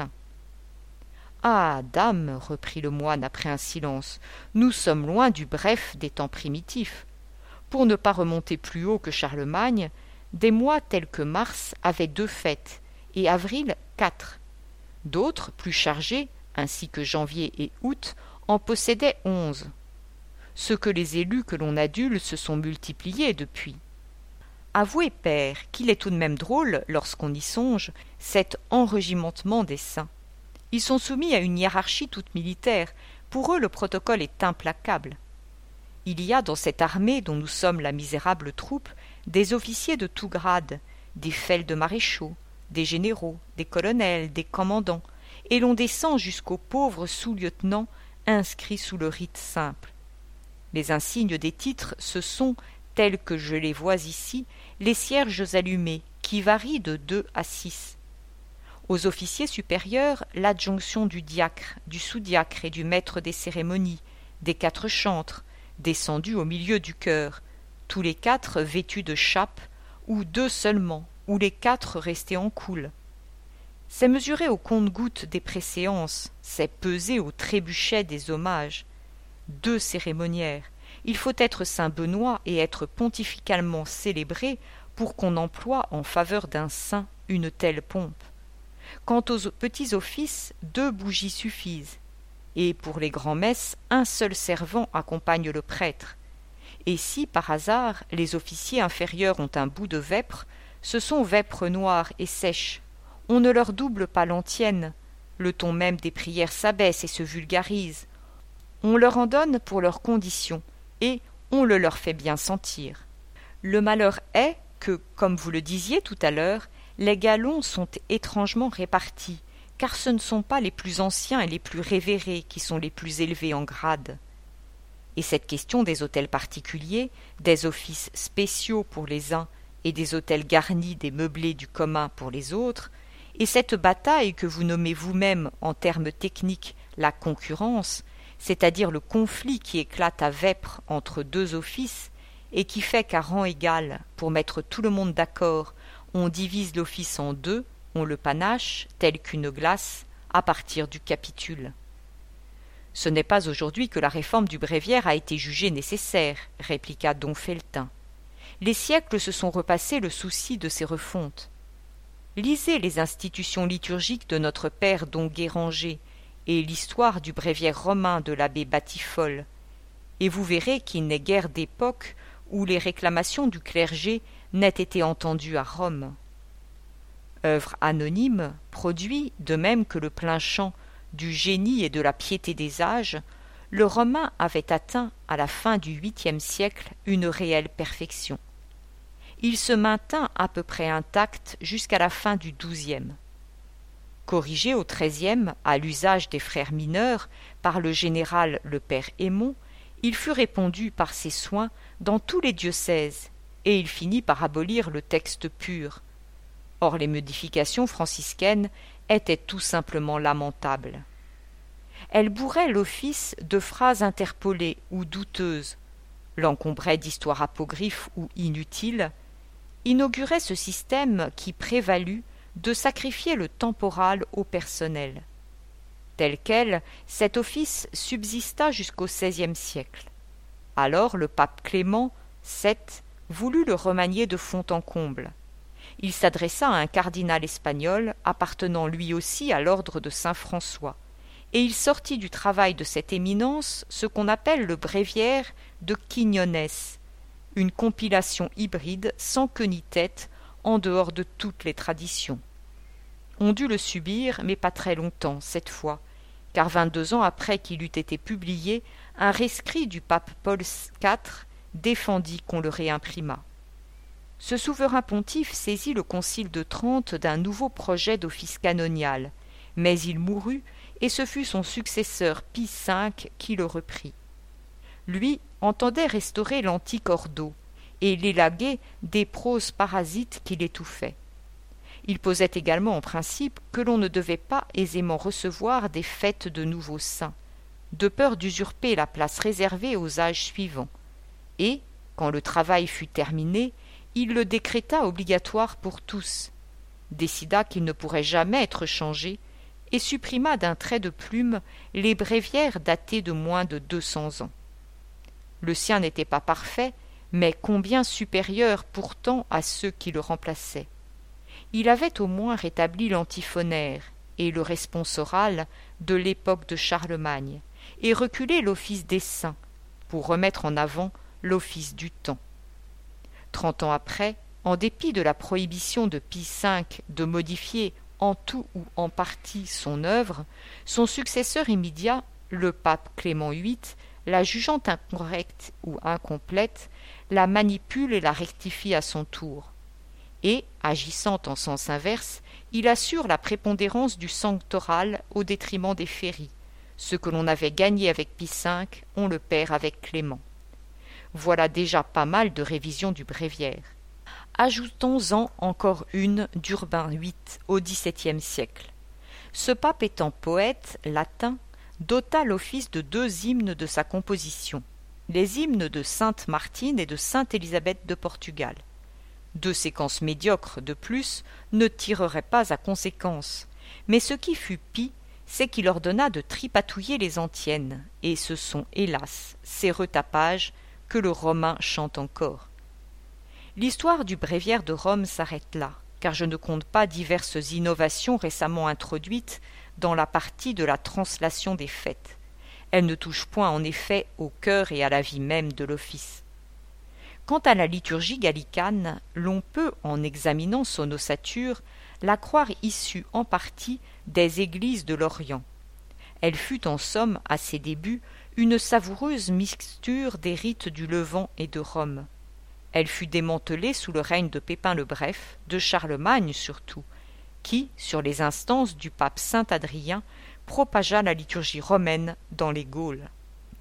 Speaker 1: « Ah, dame, reprit le moine après un silence, nous sommes loin du bref des temps primitifs. Pour ne pas remonter plus haut que Charlemagne, des mois tels que mars avaient 2 fêtes, et avril 4. D'autres, plus chargés, ainsi que janvier et août, en possédaient 11. Ce que les élus que l'on adule se sont multipliés depuis. Avouez, père, qu'il est tout de même drôle, lorsqu'on y songe, cet enregimentement des saints. Ils sont soumis à une hiérarchie toute militaire. Pour eux, le protocole est implacable. Il y a dans cette armée dont nous sommes la misérable troupe des officiers de tout grade, des feld-maréchaux, des généraux, des colonels, des commandants, et l'on descend jusqu'aux pauvres sous-lieutenants inscrits sous le rite simple. Les insignes des titres, ce sont, tels que je les vois ici, les cierges allumés, qui varient de 2 à 6. Aux officiers supérieurs, l'adjonction du diacre, du sous-diacre et du maître des cérémonies, des 4 chantres, descendus au milieu du chœur, tous les 4 vêtus de chape, ou 2 seulement, ou les 4 restés en coule. C'est mesurer au compte-gouttes des préséances, c'est peser au trébuchet des hommages. 2 cérémoniaires, il faut être saint Benoît et être pontificalement célébré pour qu'on emploie en faveur d'un saint une telle pompe. Quant aux petits offices, 2 bougies suffisent, et pour les grands-messes, un seul servant accompagne le prêtre. Et si, par hasard, les officiers inférieurs ont un bout de vêpre, ce sont vêpres noires et sèches. On ne leur double pas l'antienne, le ton même des prières s'abaisse et se vulgarise. On leur en donne pour leurs conditions, et on le leur fait bien sentir. Le malheur est que, comme vous le disiez tout à l'heure, les galons sont étrangement répartis, car ce ne sont pas les plus anciens et les plus révérés qui sont les plus élevés en grade. Et cette question des hôtels particuliers, des offices spéciaux pour les uns et des hôtels garnis des meublés du commun pour les autres, et cette bataille que vous nommez vous-même en termes techniques la concurrence, c'est-à-dire le conflit qui éclate à Vêpres entre 2 offices, et qui fait qu'à rang égal, pour mettre tout le monde d'accord, on divise l'office en 2, on le panache, tel qu'une glace, à partir du capitule. Ce n'est pas aujourd'hui que la réforme du bréviaire a été jugée nécessaire, répliqua don Felletin. Les siècles se sont repassés le souci de ces refontes. Lisez les institutions liturgiques de notre père don Guéranger et l'histoire du bréviaire romain de l'abbé Batifolle, et vous verrez qu'il n'est guère d'époque où les réclamations du clergé n'aient été entendues à Rome. Œuvre anonyme, produit, de même que le plein chant du génie et de la piété des âges, le romain avait atteint, à la fin du 8e siècle, une réelle perfection. Il se maintint à peu près intact jusqu'à la fin du 12e. Corrigé au 13e, à l'usage des frères mineurs, par le général le père Aymon, il fut répandu par ses soins dans tous les diocèses, et il finit par abolir le texte pur. Or les modifications franciscaines étaient tout simplement lamentables. Elles bourraient l'office de phrases interpolées ou douteuses, l'encombraient d'histoires apocryphes ou inutiles, inauguraient ce système qui prévalut de sacrifier le temporal au personnel. Tel quel, cet office subsista jusqu'au XVIe siècle. Alors le pape Clément VII voulut le remanier de fond en comble. Il s'adressa à un cardinal espagnol appartenant lui aussi à l'ordre de saint François, et il sortit du travail de cette éminence ce qu'on appelle le bréviaire de Quiñones, une compilation hybride sans queue ni tête, en dehors de toutes les traditions. On dut le subir, mais pas très longtemps, cette fois, car 22 ans après qu'il eût été publié, un rescrit du pape Paul IV défendit qu'on le réimprimât. Ce souverain pontife saisit le concile de Trente d'un nouveau projet d'office canonial, mais il mourut, et ce fut son successeur Pie V qui le reprit. Lui entendait restaurer l'antique ordo, et l'élaguer des proses parasites qui l'étouffaient. Il posait également en principe que l'on ne devait pas aisément recevoir des fêtes de nouveaux saints, de peur d'usurper la place réservée aux âges suivants, et, quand le travail fut terminé, il le décréta obligatoire pour tous, décida qu'il ne pourrait jamais être changé, et supprima d'un trait de plume les bréviaires datés de moins de 200 ans. Le sien n'était pas parfait, mais combien supérieur pourtant à ceux qui le remplaçaient. Il avait au moins rétabli l'antiphonaire et le responsoral de l'époque de Charlemagne, et reculé l'office des saints, pour remettre en avant l'office du temps. 30 ans après, en dépit de la prohibition de Pie V de modifier en tout ou en partie son œuvre, son successeur immédiat, le pape Clément VIII, la jugeant incorrecte ou incomplète, la manipule et la rectifie à son tour. Et, agissant en sens inverse, il assure la prépondérance du sanctoral au détriment des féries. Ce que l'on avait gagné avec Pie V, on le perd avec Clément. Voilà déjà pas mal de révisions du bréviaire. Ajoutons-en encore une d'Urbain VIII au XVIIe siècle. Ce pape étant poète latin, dota l'office de 2 hymnes de sa composition, les hymnes de sainte Martine et de sainte Élisabeth de Portugal. 2 séquences médiocres de plus ne tireraient pas à conséquence, mais ce qui fut pis, c'est qu'il ordonna de tripatouiller les antiennes, et ce sont, hélas, ces retapages que le romain chante encore. L'histoire du bréviaire de Rome s'arrête là, car je ne compte pas diverses innovations récemment introduites dans la partie de la translation des fêtes. Elles ne touchent point en effet au cœur et à la vie même de l'office. Quant à la liturgie gallicane, l'on peut, en examinant son ossature, la croire issue en partie des églises de l'Orient. Elle fut en somme, à ses débuts, une savoureuse mixture des rites du Levant et de Rome. Elle fut démantelée sous le règne de Pépin le Bref, de Charlemagne surtout, qui, sur les instances du pape Saint Adrien, propagea la liturgie romaine dans les Gaules.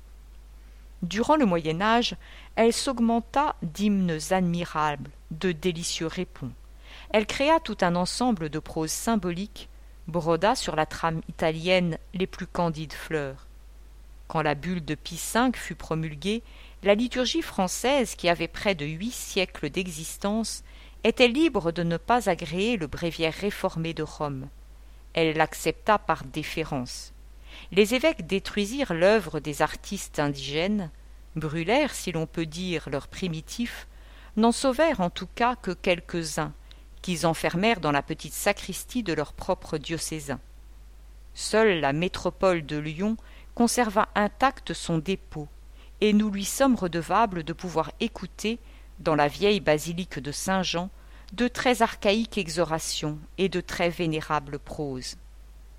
Speaker 1: Durant le Moyen-Âge, elle s'augmenta d'hymnes admirables, de délicieux répons. Elle créa tout un ensemble de prose symbolique, broda sur la trame italienne les plus candides fleurs. Quand la bulle de Pie V fut promulguée, la liturgie française, qui avait près de 8 siècles d'existence, était libre de ne pas agréer le bréviaire réformé de Rome. Elle l'accepta par déférence. Les évêques détruisirent l'œuvre des artistes indigènes, brûlèrent, si l'on peut dire, leurs primitifs, n'en sauvèrent en tout cas que quelques-uns, qu'ils enfermèrent dans la petite sacristie de leur propre diocésain. Seule la métropole de Lyon conserva intact son dépôt, et nous lui sommes redevables de pouvoir écouter, dans la vieille basilique de Saint-Jean, de très archaïques exorations et de très vénérables proses.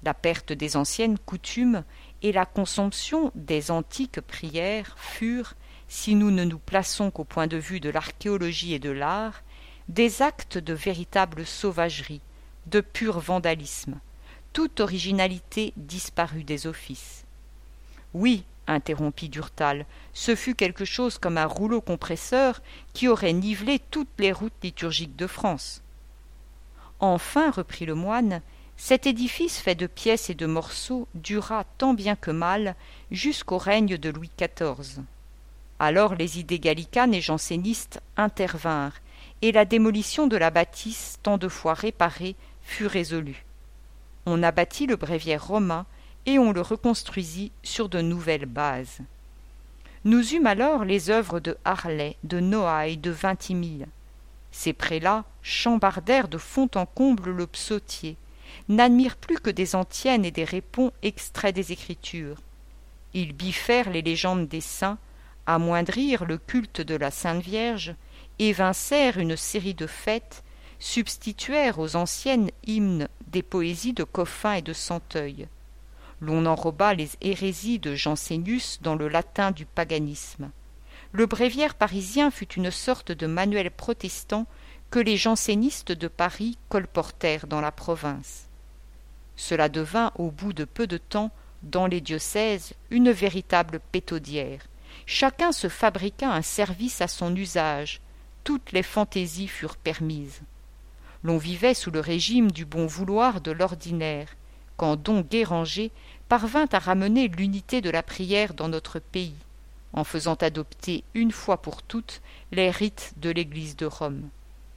Speaker 1: La perte des anciennes coutumes et la consomption des antiques prières furent, si nous ne nous plaçons qu'au point de vue de l'archéologie et de l'art, des actes de véritable sauvagerie, de pur vandalisme. Toute originalité disparut des offices. Oui, interrompit Durtal, ce fut quelque chose comme un rouleau compresseur qui aurait nivelé toutes les routes liturgiques de France. Enfin, reprit le moine, cet édifice fait de pièces et de morceaux dura tant bien que mal jusqu'au règne de Louis XIV. Alors les idées gallicanes et jansénistes intervinrent, et la démolition de la bâtisse, tant de fois réparée, fut résolue. On abattit le bréviaire romain et on le reconstruisit sur de nouvelles bases. Nous eûmes alors les œuvres de Harlay, de Noailles, de Vintimille. Ces prélats chambardèrent de fond en comble le psautier, n'admirent plus que des antiennes et des répons extraits des Écritures. Ils biffèrent les légendes des saints, amoindrirent le culte de la Sainte Vierge, évincèrent une série de fêtes, substituèrent aux anciennes hymnes des poésies de Coffin et de Santeuil. L'on enroba les hérésies de Jansénius dans le latin du paganisme. Le bréviaire parisien fut une sorte de manuel protestant que les jansénistes de Paris colportèrent dans la province. Cela devint, au bout de peu de temps, dans les diocèses, une véritable pétaudière. Chacun se fabriqua un service à son usage. Toutes les fantaisies furent permises. L'on vivait sous le régime du bon vouloir de l'ordinaire, quand Don Guéranger parvint à ramener l'unité de la prière dans notre pays, en faisant adopter une fois pour toutes les rites de l'Église de Rome.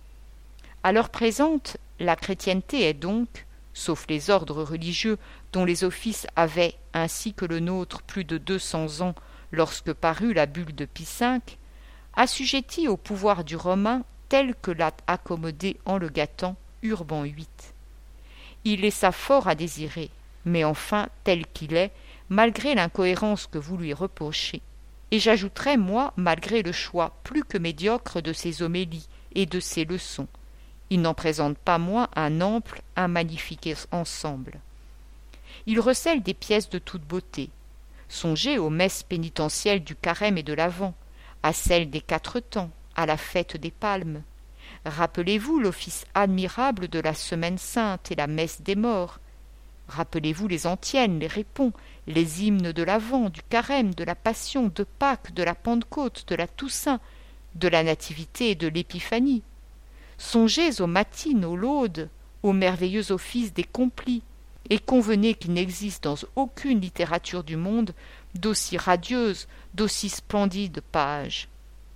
Speaker 1: À l'heure présente, la chrétienté est donc, sauf les ordres religieux dont les offices avaient, ainsi que le nôtre, plus de 200 ans lorsque parut la bulle de Pie V, assujettie au pouvoir du Romain tel que l'a accommodé en le gâtant Urban VIII. Il laissa fort à désirer, mais enfin tel qu'il est, malgré l'incohérence que vous lui reprochez, et j'ajouterais, moi, malgré le choix plus que médiocre de ses homélies et de ses leçons. Il n'en présente pas moins un ample, un magnifique ensemble. Il recèle des pièces de toute beauté. Songez aux messes pénitentielles du Carême et de l'Avent, à celles des 4 temps, à la fête des Palmes. Rappelez-vous l'office admirable de la Semaine Sainte et la messe des morts. Rappelez-vous les antiennes, les répons, les hymnes de l'Avent, du Carême, de la Passion, de Pâques, de la Pentecôte, de la Toussaint, de la Nativité et de l'Épiphanie. Songez aux matines, aux laudes, aux merveilleux offices des complis, et convenez qu'il n'existe dans aucune littérature du monde d'aussi radieuse, d'aussi splendide page.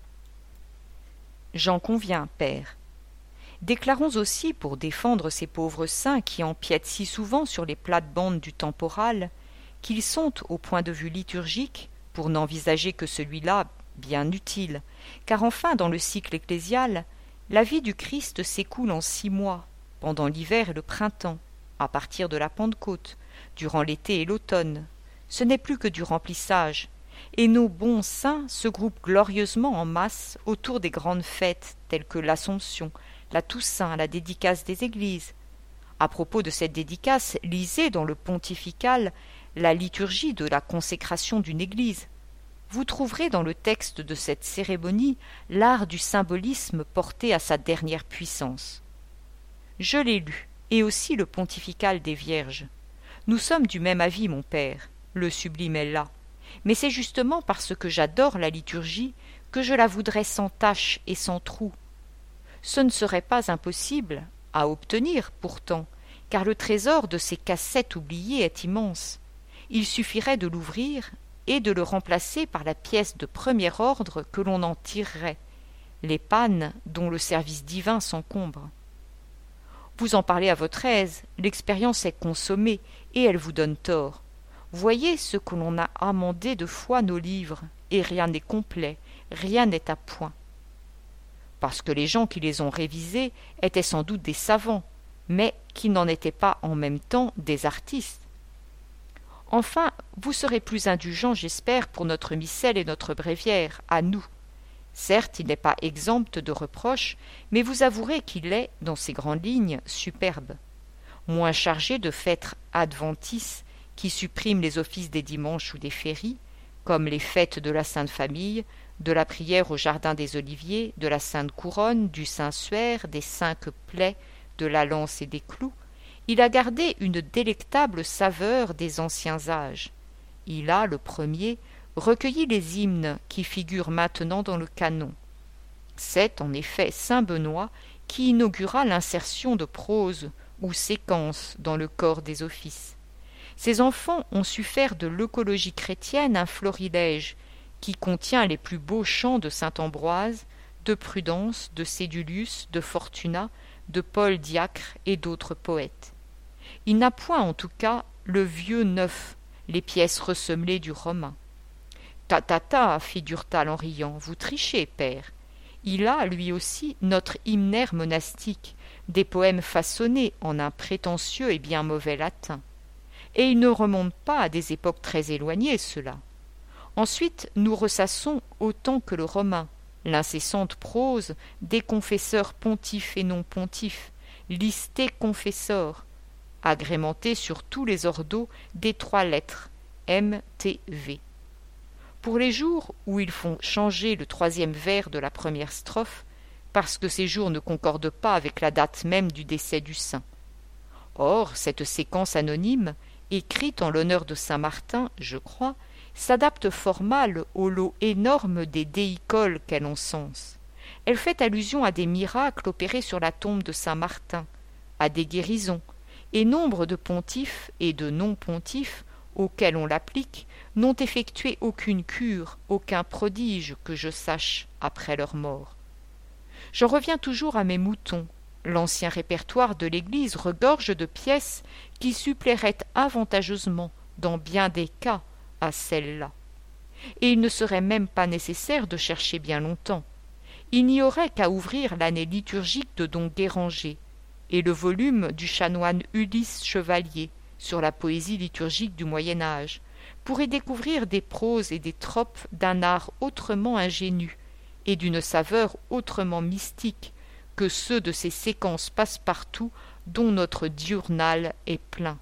Speaker 1: J'en conviens, père. Déclarons aussi, pour défendre ces pauvres saints qui empiètent si souvent sur les plates-bandes du temporal, qu'ils sont, au point de vue liturgique, pour n'envisager que celui-là, bien utile, car enfin, dans le cycle ecclésial, la vie du Christ s'écoule en 6 mois, pendant l'hiver et le printemps, à partir de la Pentecôte, durant l'été et l'automne. Ce n'est plus que du remplissage, et nos bons saints se groupent glorieusement en masse autour des grandes fêtes telles que l'Assomption, la Toussaint, la dédicace des églises. À propos de cette dédicace, lisez dans le pontifical la liturgie de la consécration d'une église. Vous trouverez dans le texte de cette cérémonie l'art du symbolisme porté à sa dernière puissance. Je l'ai lu, et aussi le pontifical des Vierges. Nous sommes du même avis, mon père, le sublime est là. Mais c'est justement parce que j'adore la liturgie que je la voudrais sans tache et sans trou. Ce ne serait pas impossible, à obtenir pourtant, car le trésor de ces cassettes oubliées est immense. Il suffirait de l'ouvrir et de le remplacer par la pièce de premier ordre que l'on en tirerait, les pannes dont le service divin s'encombre. Vous en parlez à votre aise, l'expérience est consommée, et elle vous donne tort. Voyez ce que l'on a amendé de fois nos livres, et rien n'est complet, rien n'est à point. Parce que les gens qui les ont révisés étaient sans doute des savants, mais qui n'en étaient pas en même temps des artistes. Enfin, vous serez plus indulgent, j'espère, pour notre missel et notre bréviaire, à nous. Certes, il n'est pas exempt de reproches, mais vous avouerez qu'il est, dans ses grandes lignes, superbe. moins chargé de fêtes adventices qui suppriment les offices des dimanches ou des féries, comme les fêtes de la Sainte Famille, de la prière au Jardin des Oliviers, de la Sainte Couronne, du Saint-Suaire, des Cinq Plaies, de la Lance et des Clous, il a gardé une délectable saveur des anciens âges. Il a, le premier, recueilli les hymnes qui figurent maintenant dans le canon. C'est en effet saint Benoît qui inaugura l'insertion de prose ou séquences dans le corps des offices. Ses enfants ont su faire de l'œcologie chrétienne un florilège qui contient les plus beaux chants de saint Ambroise, de Prudence, de Cédulius, de Fortunat, de Paul Diacre et d'autres poètes. Il n'a point en tout cas le vieux neuf, les pièces ressemelées du romain. Ta, fit Durtal en riant, vous trichez, père. Il a, lui aussi, notre hymnaire monastique, des poèmes façonnés en un prétentieux et bien mauvais latin. Et il ne remonte pas à des époques très éloignées, cela. Ensuite, nous ressassons autant que le romain, l'incessante prose des confesseurs pontifs et non pontifs, listés confessors, agrémentés sur tous les ordos des trois lettres, M-T-V. Pour les jours où ils font changer le troisième vers de la première strophe, parce que ces jours ne concordent pas avec la date même du décès du saint. Or, cette séquence anonyme, écrite en l'honneur de saint Martin, je crois, s'adapte fort mal au lot énorme des déicoles qu'elle encense. Elle fait allusion à des miracles opérés sur la tombe de saint Martin, à des guérisons, et nombre de pontifes et de non-pontifes auxquels on l'applique n'ont effectué aucune cure, aucun prodige que je sache après leur mort. J'en reviens toujours à mes moutons. L'ancien répertoire de l'Église regorge de pièces qui suppléeraient avantageusement, dans bien des cas, à celle-là. Et il ne serait même pas nécessaire de chercher bien longtemps. Il n'y aurait qu'à ouvrir l'année liturgique de don Guéranger et le volume du chanoine Ulysse Chevalier sur la poésie liturgique du Moyen-Âge, pour y découvrir des proses et des tropes d'un art autrement ingénu et d'une saveur autrement mystique que ceux de ces séquences passe-partout dont notre diurnal est plein.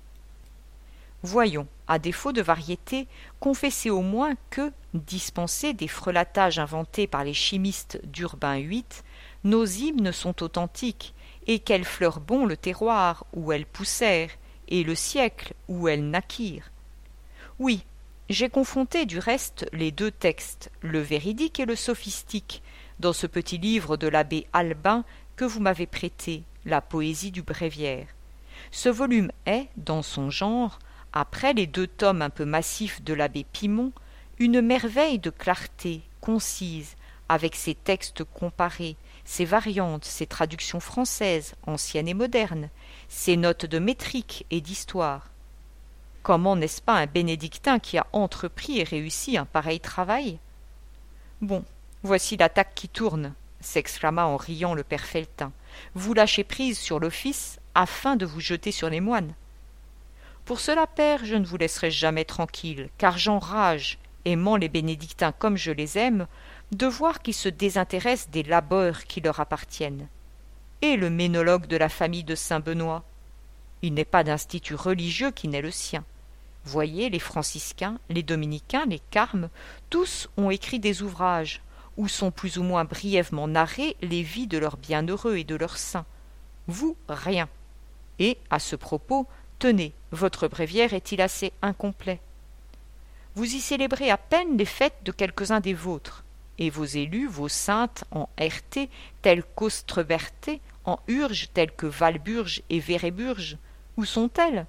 Speaker 1: Voyons, à défaut de variété, confessez au moins que, dispensés des frelatages inventés par les chimistes d'Urbain VIII, nos hymnes sont authentiques, et qu'elles fleurent bon le terroir où elles poussèrent, et le siècle où elles naquirent. Oui, j'ai confronté du reste les deux textes, le véridique et le sophistique, dans ce petit livre de l'abbé Albin que vous m'avez prêté, La poésie du bréviaire. Ce volume est, dans son genre, après les deux tomes un peu massifs de l'abbé Pimon, une merveille de clarté concise, avec ses textes comparés, ses variantes, ses traductions françaises, anciennes et modernes, ses notes de métrique et d'histoire. Comment n'est-ce pas un bénédictin qui a entrepris et réussi un pareil travail? Bon, voici l'attaque qui tourne, s'exclama en riant le père Felletin. Vous lâchez prise sur l'office afin de vous jeter sur les moines. Pour cela, père, je ne vous laisserai jamais tranquille, car j'enrage, aimant les bénédictins comme je les aime, de voir qu'ils se désintéressent des labeurs qui leur appartiennent. Et le ménologue de la famille de Saint-Benoît? Il n'est pas d'institut religieux qui n'est le sien. Voyez, les franciscains, les dominicains, les carmes, tous ont écrit des ouvrages, où sont plus ou moins brièvement narrées les vies de leurs bienheureux et de leurs saints. Vous, rien. Et, à ce propos, tenez, votre bréviaire est-il assez incomplet? Vous y célébrez à peine les fêtes de quelques-uns des vôtres, et vos élus, vos saintes en RT, telles qu'Austreberthé, en Urge, telles que Walburge et Véréburge, où sont-elles?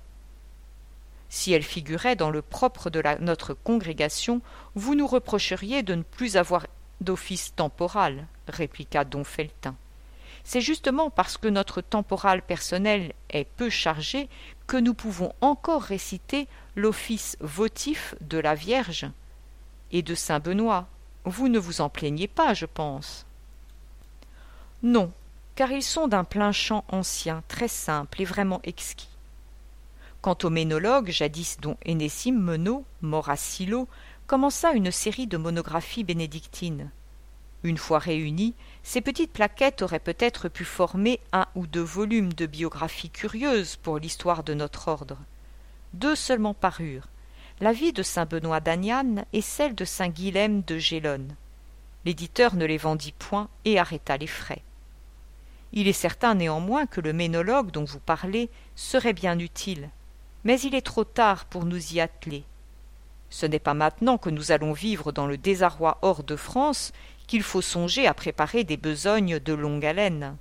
Speaker 1: Si elles figuraient dans le propre de notre congrégation, vous nous reprocheriez de ne plus avoir d'office temporal, répliqua don Felletin. C'est justement parce que notre temporal personnel est peu chargé que nous pouvons encore réciter l'office votif de la Vierge et de saint Benoît. Vous ne vous en plaignez pas, je pense. Non, car ils sont d'un plein chant ancien, très simple et vraiment exquis. Quant au ménologue, jadis dont Énésime Menot, mort à Silo, commença une série de monographies bénédictines. Une fois réunies, ces petites plaquettes auraient peut-être pu former 1 ou 2 volumes de biographie curieuse pour l'histoire de notre ordre. 2 seulement parurent, la vie de saint Benoît d'Agnan et celle de saint Guilhem de Gélone. L'éditeur ne les vendit point et arrêta les frais. Il est certain néanmoins que le ménologue dont vous parlez serait bien utile, mais il est trop tard pour nous y atteler. Ce n'est pas maintenant que nous allons vivre dans le désarroi hors de France qu'il faut songer à préparer des besognes de longue haleine.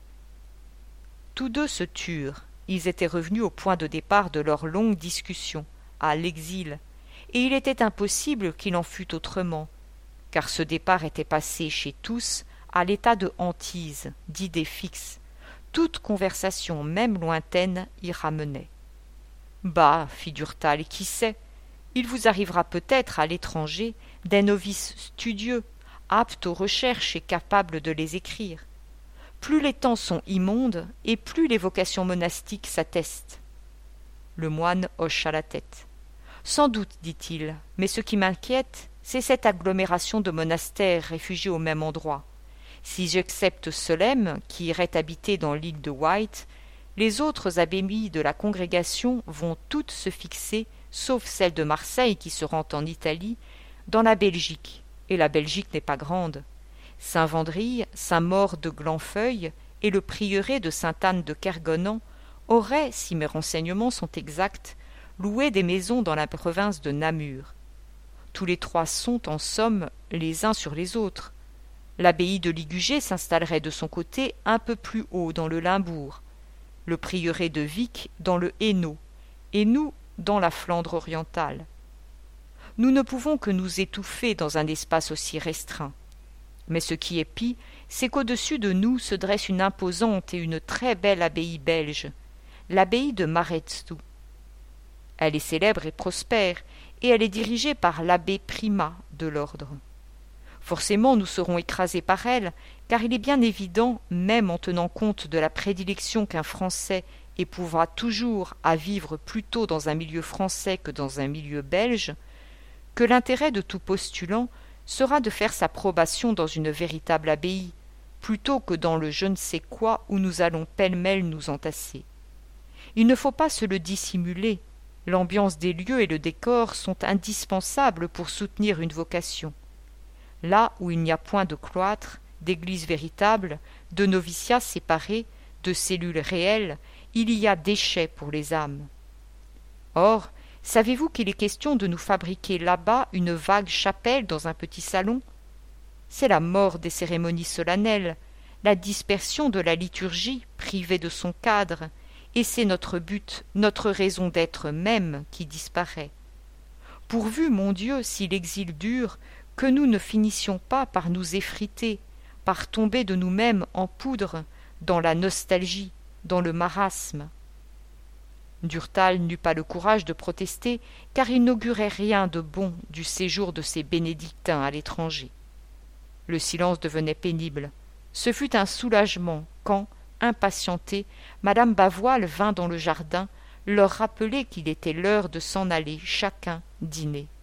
Speaker 1: Tous deux se turent. Ils étaient revenus au point de départ de leur longue discussion, à l'exil, et il était impossible qu'il en fût autrement, car ce départ était passé chez tous à l'état de hantise, d'idée fixe. Toute conversation, même lointaine, y ramenait. « Bah, fit Durtal, qui sait, il vous arrivera peut-être à l'étranger des novices studieux, aptes aux recherches et capables de les écrire. Plus les temps sont immondes, et plus les vocations monastiques s'attestent. » Le moine hocha la tête. « Sans doute, dit-il, mais ce qui m'inquiète, c'est cette agglomération de monastères réfugiés au même endroit. Si j'accepte Solesmes, qui irait habiter dans l'île de Wight, les autres abbayes de la congrégation vont toutes se fixer, sauf celle de Marseille qui se rend en Italie, dans la Belgique, et la Belgique n'est pas grande. Saint-Vendrille, Saint-Maur de Glanfeuille et le prieuré de Sainte-Anne de Kergonan auraient, si mes renseignements sont exacts, loué des maisons dans la province de Namur. Tous les 3 sont, en somme, les uns sur les autres. L'abbaye de Ligugé s'installerait de son côté un peu plus haut dans le Limbourg, le prieuré de Vic dans le Hainaut, et nous dans la Flandre orientale. Nous ne pouvons que nous étouffer dans un espace aussi restreint. Mais ce qui est pis, c'est qu'au-dessus de nous se dresse une imposante et une très belle abbaye belge, l'abbaye de Maredstou. Elle est célèbre et prospère, et elle est dirigée par l'abbé primat de l'ordre. Forcément, nous serons écrasés par elle, car il est bien évident, même en tenant compte de la prédilection qu'un Français éprouvera toujours à vivre plutôt dans un milieu français que dans un milieu belge, que l'intérêt de tout postulant sera de faire sa probation dans une véritable abbaye, plutôt que dans le je ne sais quoi où nous allons pêle-mêle nous entasser. Il ne faut pas se le dissimuler, l'ambiance des lieux et le décor sont indispensables pour soutenir une vocation. Là où il n'y a point de cloître, d'église véritable, de noviciat séparés, de cellules réelles, il y a déchets pour les âmes. Or, savez-vous qu'il est question de nous fabriquer là-bas une vague chapelle dans un petit salon? C'est la mort des cérémonies solennelles, la dispersion de la liturgie privée de son cadre, et c'est notre but, notre raison d'être même qui disparaît. Pourvu, mon Dieu, si l'exil dure, que nous ne finissions pas par nous effriter, par tomber de nous-mêmes en poudre, dans la nostalgie, dans le marasme. Durtal n'eut pas le courage de protester, car il n'augurait rien de bon du séjour de ces bénédictins à l'étranger. Le silence devenait pénible. Ce fut un soulagement quand, impatientée, madame Bavoil vint dans le jardin leur rappeler qu'il était l'heure de s'en aller chacun dîner.